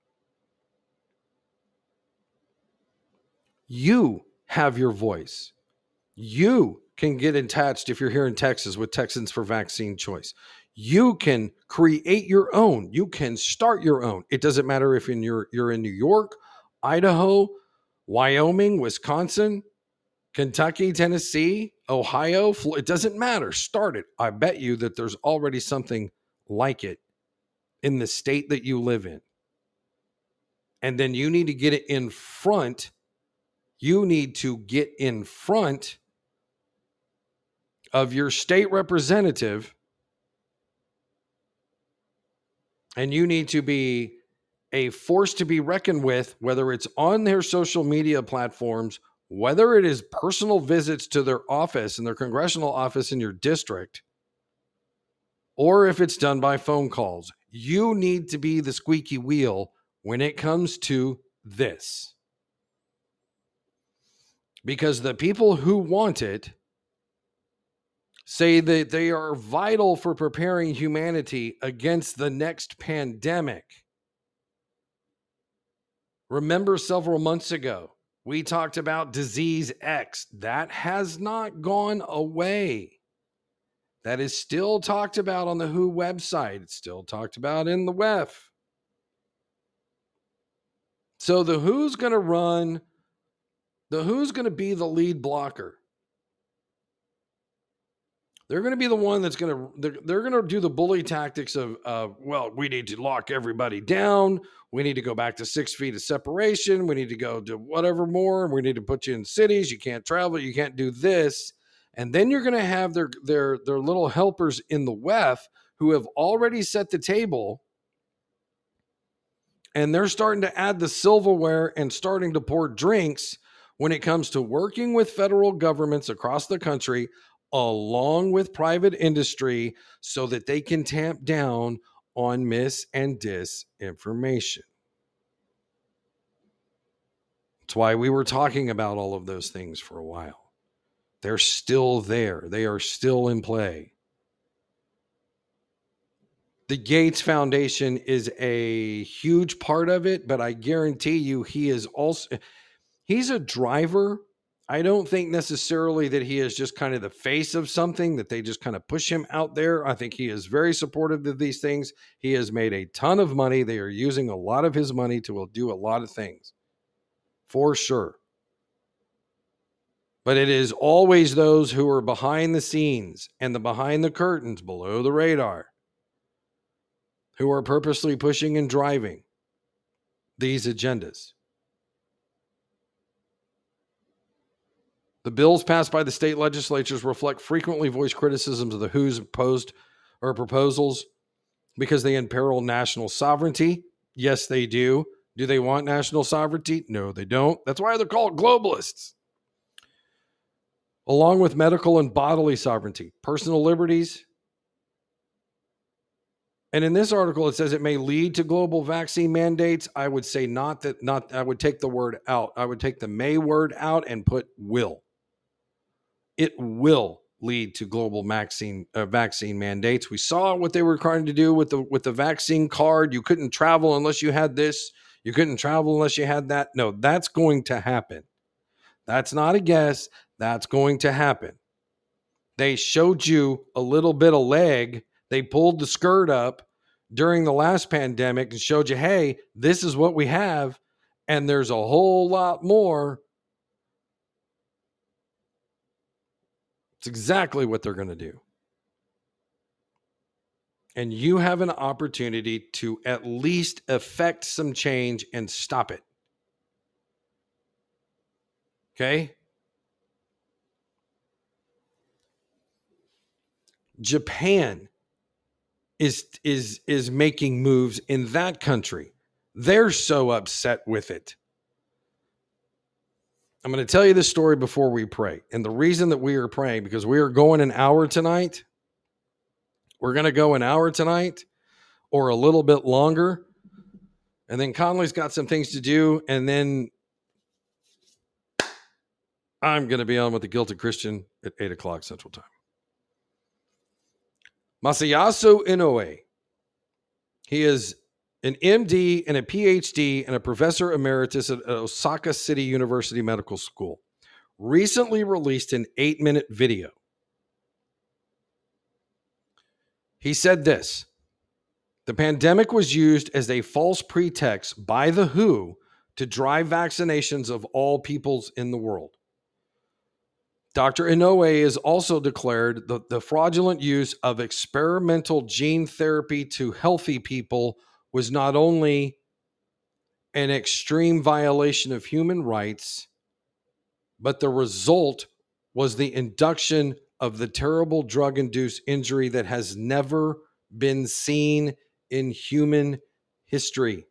You have your voice. You can get attached, if you're here in Texas, with Texans for Vaccine Choice. You can create your own. You can start your own. It doesn't matter if you're in New York, Idaho, Wyoming, Wisconsin, Kentucky, Tennessee, Ohio. It doesn't matter. Start it. I bet you that there's already something like it in the state that you live in. And then you need to get it in front. You need to get in front of your state representative, and you need to be a force to be reckoned with, whether it's on their social media platforms, whether it is personal visits to their office and their congressional office in your district, or if it's done by phone calls. You need to be the squeaky wheel when it comes to this. Because the people who want it say that they are vital for preparing humanity against the next pandemic. Remember several months ago, we talked about disease X. That has not gone away. That is still talked about on the WHO website. It's still talked about in the WEF. So the WHO's going to be the lead blocker. They're going to be the one that's they're going to do the bully tactics of, well, we need to lock everybody down. We need to go back to 6 feet of separation. We need to go to whatever more. We need to put you in cities. You can't travel. You can't do this. And then you're going to have their little helpers in the WEF who have already set the table. And they're starting to add the silverware and starting to pour drinks when it comes to working with federal governments across the country, along with private industry, so that they can tamp down on mis and disinformation. That's why we were talking about all of those things for a while. They're still there. They are still in play. The Gates Foundation is a huge part of it, but I guarantee you he's a driver. I don't think necessarily that he is just kind of the face of something, that they just kind of push him out there. I think he is very supportive of these things. He has made a ton of money. They are using a lot of his money to do a lot of things, for sure. But it is always those who are behind the scenes and behind the curtains, below the radar, who are purposely pushing and driving these agendas. The bills passed by the state legislatures reflect frequently voiced criticisms of the WHO's proposals because they imperil national sovereignty. Yes, they do. Do they want national sovereignty? No, they don't. That's why they're called globalists. Along with medical and bodily sovereignty, personal liberties. And in this article, it says it may lead to global vaccine mandates. I would say I would take the word out. I would take the may word out and put will. It will lead to global vaccine mandates. We saw what they were trying to do with the vaccine card. You couldn't travel unless you had this. You couldn't travel unless you had that. No, that's going to happen. That's not a guess. That's going to happen. They showed you a little bit of leg. They pulled the skirt up during the last pandemic and showed you, hey, this is what we have. And there's a whole lot more. It's exactly what they're going to do. And you have an opportunity to at least effect some change and stop it. Okay? Japan is making moves in that country. They're so upset with it. I'm going to tell you this story before we pray. And the reason that we are praying, because we are going an hour tonight. We're going to go an hour tonight or a little bit longer. And then Conley's got some things to do. And then I'm going to be on with the Guilty Christian at 8 o'clock Central Time. Masayasu Inoue. He is an MD and a PhD and a professor emeritus at Osaka City University Medical School. Recently released an 8-minute video. He said this: the pandemic was used as a false pretext by the WHO to drive vaccinations of all peoples in the world. Dr. Inoue has also declared the fraudulent use of experimental gene therapy to healthy people was not only an extreme violation of human rights, but the result was the induction of the terrible drug-induced injury that has never been seen in human history.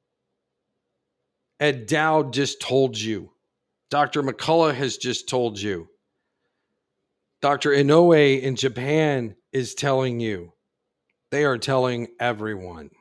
Ed Dowd just told you. Dr. McCullough has just told you. Dr. Inoue in Japan is telling you. They are telling everyone.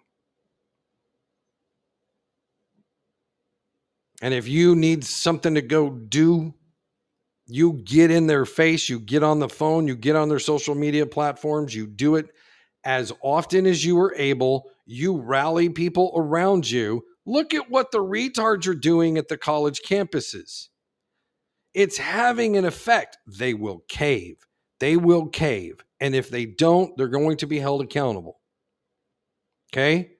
And if you need something to go do, you get in their face, you get on the phone, you get on their social media platforms, you do it as often as you are able, you rally people around you. Look at what the retards are doing at the college campuses. It's having an effect. They will cave. They will cave. And if they don't, they're going to be held accountable. Okay?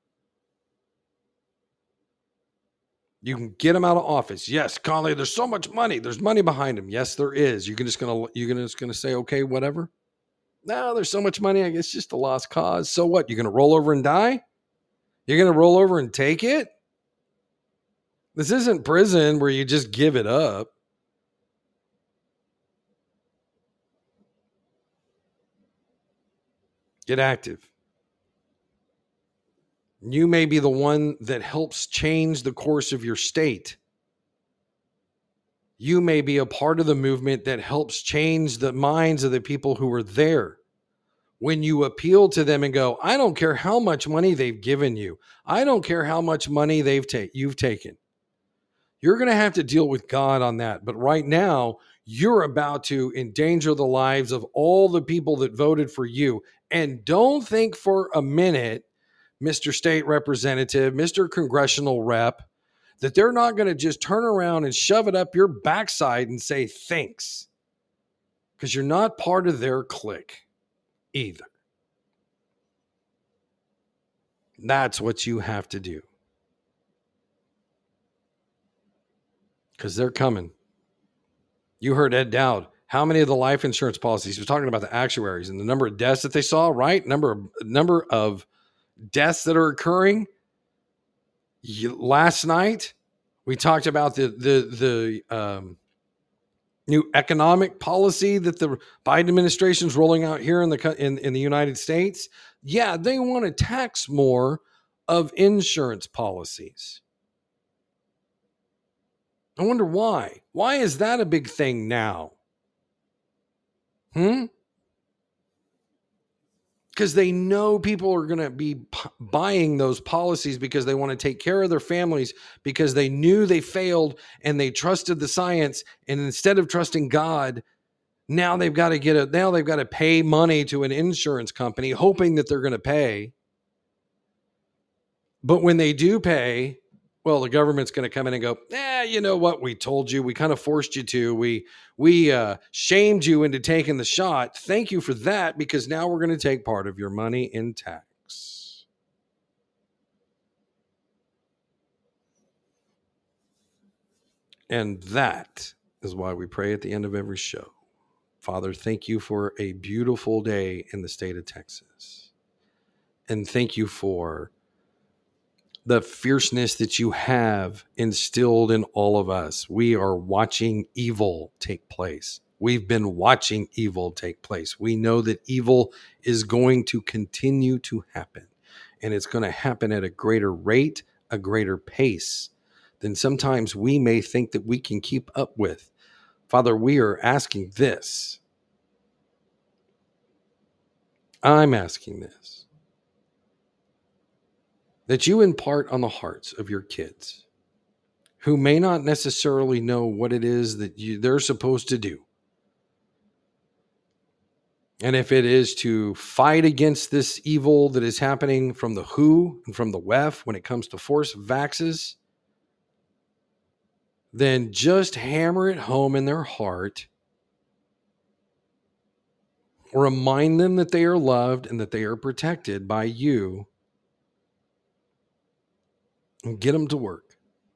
You can get them out of office. Yes, Conley, there's so much money. There's money behind them. Yes, there is. You're just gonna say, okay, whatever. No, there's so much money. I guess it's just a lost cause. So what? You're gonna roll over and die? You're gonna roll over and take it? This isn't prison where you just give it up. Get active. You may be the one that helps change the course of your state. You may be a part of the movement that helps change the minds of the people who are there. When you appeal to them and go, I don't care how much money they've given you. I don't care how much money you've taken. You're going to have to deal with God on that. But right now, you're about to endanger the lives of all the people that voted for you. And don't think for a minute, Mr. State Representative, Mr. Congressional Rep, that they're not going to just turn around and shove it up your backside and say thanks. Because you're not part of their clique either. That's what you have to do. Because they're coming. You heard Ed Dowd. How many of the life insurance policies? He was talking about the actuaries and the number of deaths that they saw, right? Number of deaths that are occurring. Last night, we talked about the new economic policy that the Biden administration is rolling out here in the United States. Yeah, they want to tax more of insurance policies. I wonder why. Why is that a big thing now? Because they know people are going to be buying those policies because they want to take care of their families, because they knew they failed and they trusted the science. And instead of trusting God, now they've got to pay money to an insurance company, hoping that they're going to pay. But when they do pay, well, the government's going to come in and go, you know what? We told you. We kind of forced you to. We shamed you into taking the shot. Thank you for that, because now we're going to take part of your money in tax. And that is why we pray at the end of every show. Father, thank you for a beautiful day in the state of Texas. And thank you for the fierceness that you have instilled in all of us. We are watching evil take place. We've been watching evil take place. We know that evil is going to continue to happen, and it's going to happen at a greater rate, a greater pace than sometimes we may think that we can keep up with. Father, we are asking this. I'm asking this. That you impart on the hearts of your kids who may not necessarily know what it is that they're supposed to do. And if it is to fight against this evil that is happening from the WHO and from the WEF when it comes to forced vaxes, then just hammer it home in their heart. Remind them that they are loved and that they are protected by you. And get them to work.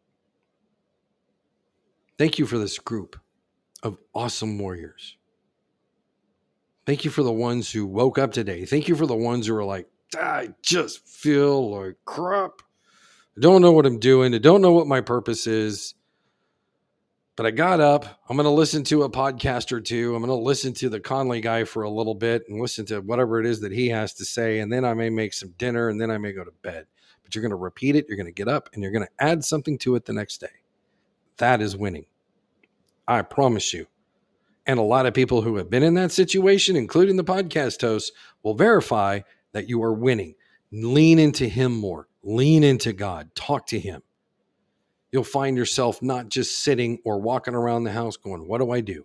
Thank you for this group of awesome warriors. Thank you for the ones who woke up today. Thank you for the ones who are like, I just feel like crap. I don't know what I'm doing. I don't know what my purpose is. But I got up. I'm going to listen to a podcast or two. I'm going to listen to the Conley guy for a little bit and listen to whatever it is that he has to say. And then I may make some dinner and then I may go to bed. But you're going to repeat it. You're going to get up and you're going to add something to it the next day. That is winning. I promise you. And a lot of people who have been in that situation, including the podcast hosts, will verify that you are winning. Lean into him more. Lean into God. Talk to him. You'll find yourself not just sitting or walking around the house going, what do I do?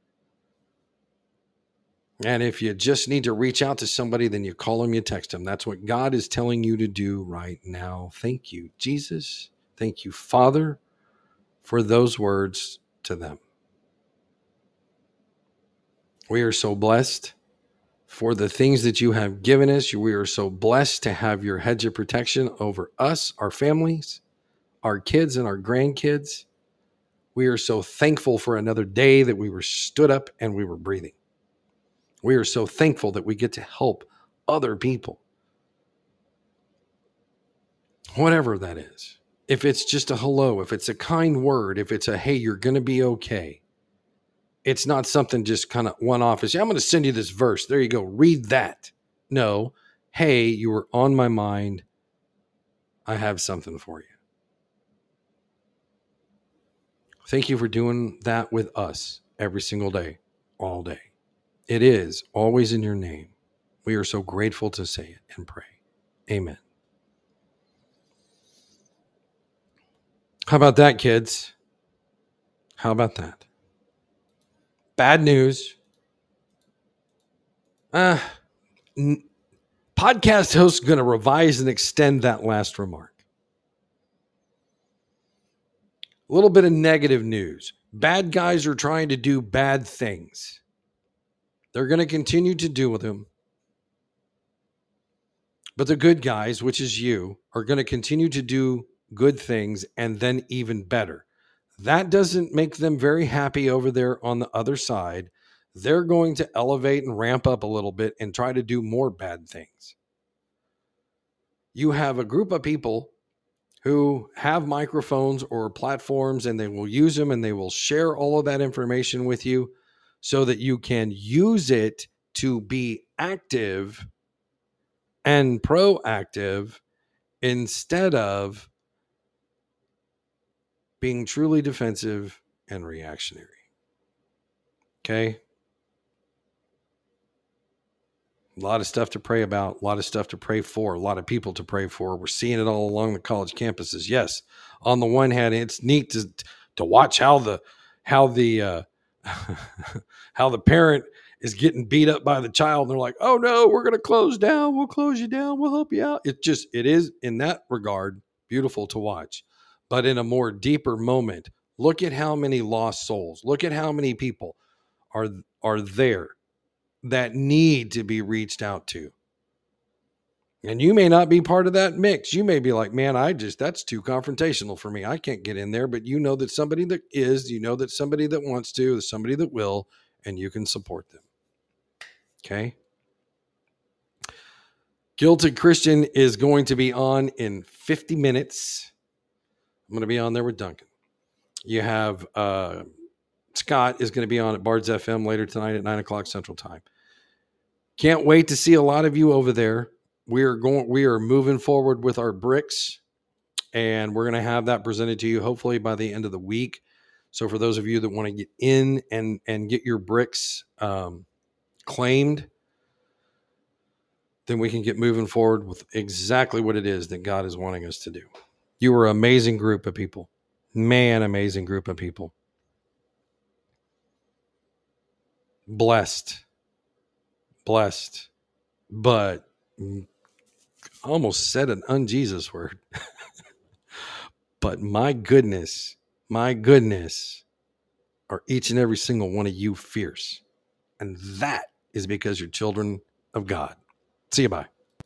And if you just need to reach out to somebody, then you call them, you text them. That's what God is telling you to do right now. Thank you, Jesus. Thank you, Father, for those words to them. We are so blessed for the things that you have given us. We are so blessed to have your hedge of protection over us, our families, our kids, and our grandkids. We are so thankful for another day that we were stood up and we were breathing. We are so thankful that we get to help other people. Whatever that is. If it's just a hello, if it's a kind word, if it's a, hey, you're going to be okay. It's not something just kind of one-off. I'm going to send you this verse. There you go. Read that. No. Hey, you were on my mind. I have something for you. Thank you for doing that with us every single day, all day. It is always in your name. We are so grateful to say it and pray. Amen. How about that, kids? How about that? Bad news. Podcast host going to revise and extend that last remark. A little bit of negative news. Bad guys are trying to do bad things. They're going to continue to do with them. But the good guys, which is you, are going to continue to do good things and then even better. That doesn't make them very happy over there on the other side. They're going to elevate and ramp up a little bit and try to do more bad things. You have a group of people who have microphones or platforms, and they will use them and they will share all of that information with you so that you can use it to be active and proactive instead of being truly defensive and reactionary. Okay? A lot of stuff to pray about, a lot of stuff to pray for, a lot of people to pray for. We're seeing it all along the college campuses. Yes, on the one hand, it's neat to watch how the how the parent is getting beat up by the child. And they're like, oh no, we're going to close down. We'll close you down. We'll help you out. It is in that regard beautiful to watch. But in a more deeper moment, look at how many lost souls. Look at how many people are there that need to be reached out to. And you may not be part of that mix. You may be like, man, that's too confrontational for me. I can't get in there. But you know that somebody that is, you know that somebody that wants to, there's somebody that will, and you can support them. Okay? Guilted Christian is going to be on in 50 minutes. I'm going to be on there with Duncan. You have Scott is going to be on at Bards FM later tonight at 9 o'clock Central Time. Can't wait to see a lot of you over there. We are moving forward with our bricks, and we're going to have that presented to you hopefully by the end of the week. So for those of you that want to get in and get your bricks claimed, then we can get moving forward with exactly what it is that God is wanting us to do. You are an amazing group of people. Man, amazing group of people. Blessed, but I almost said an un-Jesus word. But my goodness, are each and every single one of you fierce. And that is because you're children of God. See you, bye.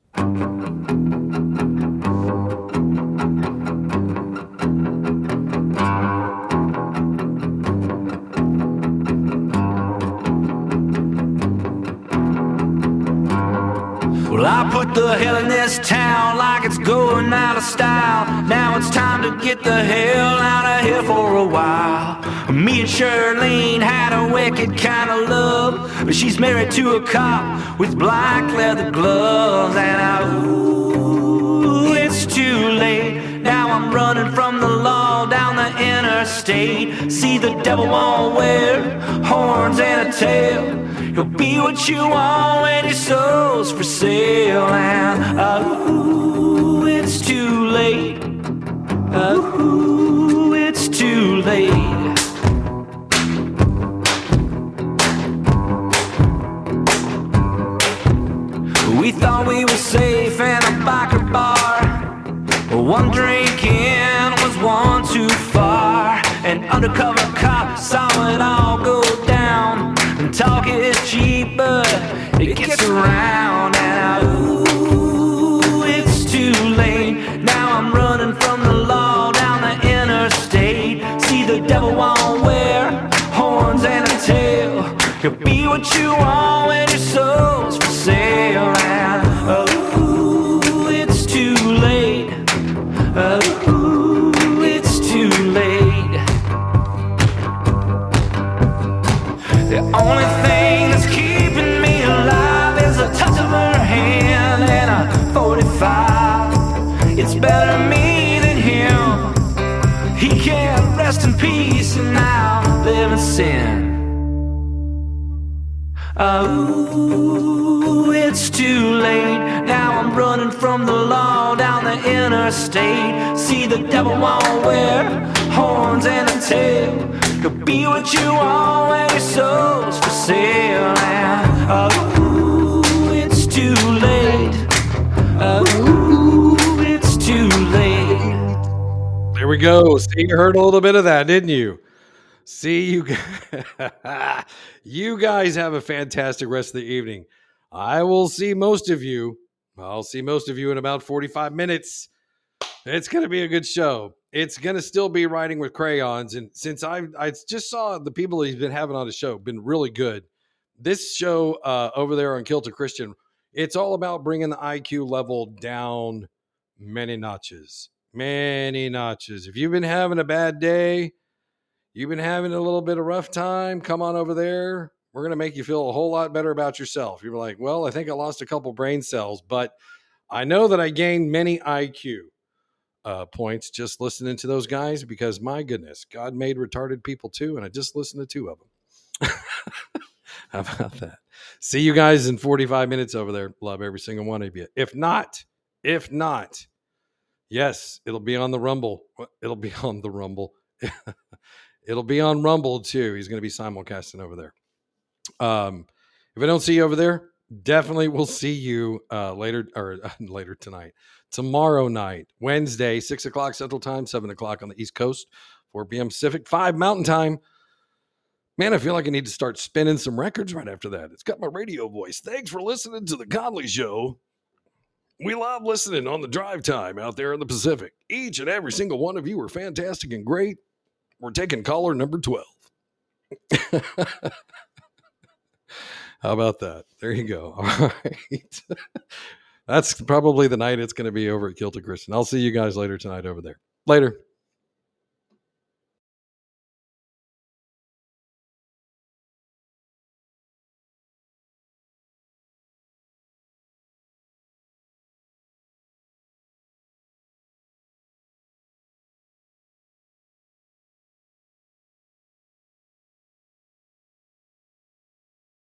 Well, I put the hell in this town like it's going out of style. Now it's time to get the hell out of here for a while. Me and Shirlene had a wicked kind of love, but she's married to a cop with black leather gloves. And it's too late. Now I'm running from the law down the interstate. See, the devil won't wear horns and a tail. He'll be what you want when your soul's for sale. And oh, it's too late. Oh, it's too late. We thought we were safe in a biker bar. One drink in was one too far. An undercover cop saw it all go down. And talk is cheap, but it gets around. And ooh, it's too late. Now I'm running from the law down the interstate. See, the devil won't wear horns and a tail. He'll be what you want when your soul's for sale. And oh, it's too late. Oh, it's too late. The only thing that's keeping me alive is the touch of her hand and a 45. It's better me than him. He can't rest in peace and now live in sin. Oh, it's too late. Now I'm running from the law down the interstate. See, the devil won't wear horns and a tail. He'll be what you want when your soul's for sale. And oh, it's too late. Oh, it's too late. There we go. See, you heard a little bit of that, didn't you? See, you guys have a fantastic rest of the evening. I will see most of you. I'll see most of you in about 45 minutes. It's going to be a good show. It's going to still be Writing with Crayons. And since I just saw the people he's been having on the show, been really good. This show over there on Kilter Christian, it's all about bringing the IQ level down many notches. Many notches. If you've been having a bad day, you've been having a little bit of rough time, come on over there. We're going to make you feel a whole lot better about yourself. You're like, well, I think I lost a couple brain cells, but I know that I gained many IQ points just listening to those guys because, my goodness, God made retarded people too, and I just listened to two of them. How about that? See you guys in 45 minutes over there. Love every single one of you. If not, yes, it'll be on the Rumble. It'll be on the Rumble. It'll be on Rumble too. He's going to be simulcasting over there. If I don't see you over there, definitely we'll see you later tonight. Tomorrow night, Wednesday, 6 o'clock Central Time, 7 o'clock on the East Coast, 4 p.m. Pacific, 5 Mountain Time. Man, I feel like I need to start spinning some records right after that. It's got my radio voice. Thanks for listening to The Conley Show. We love listening on the drive time out there in the Pacific. Each and every single one of you are fantastic and great. We're taking caller number 12. How about that? There you go. All right. That's probably the night it's going to be over at Kilter Christian. I'll see you guys later tonight over there. Later.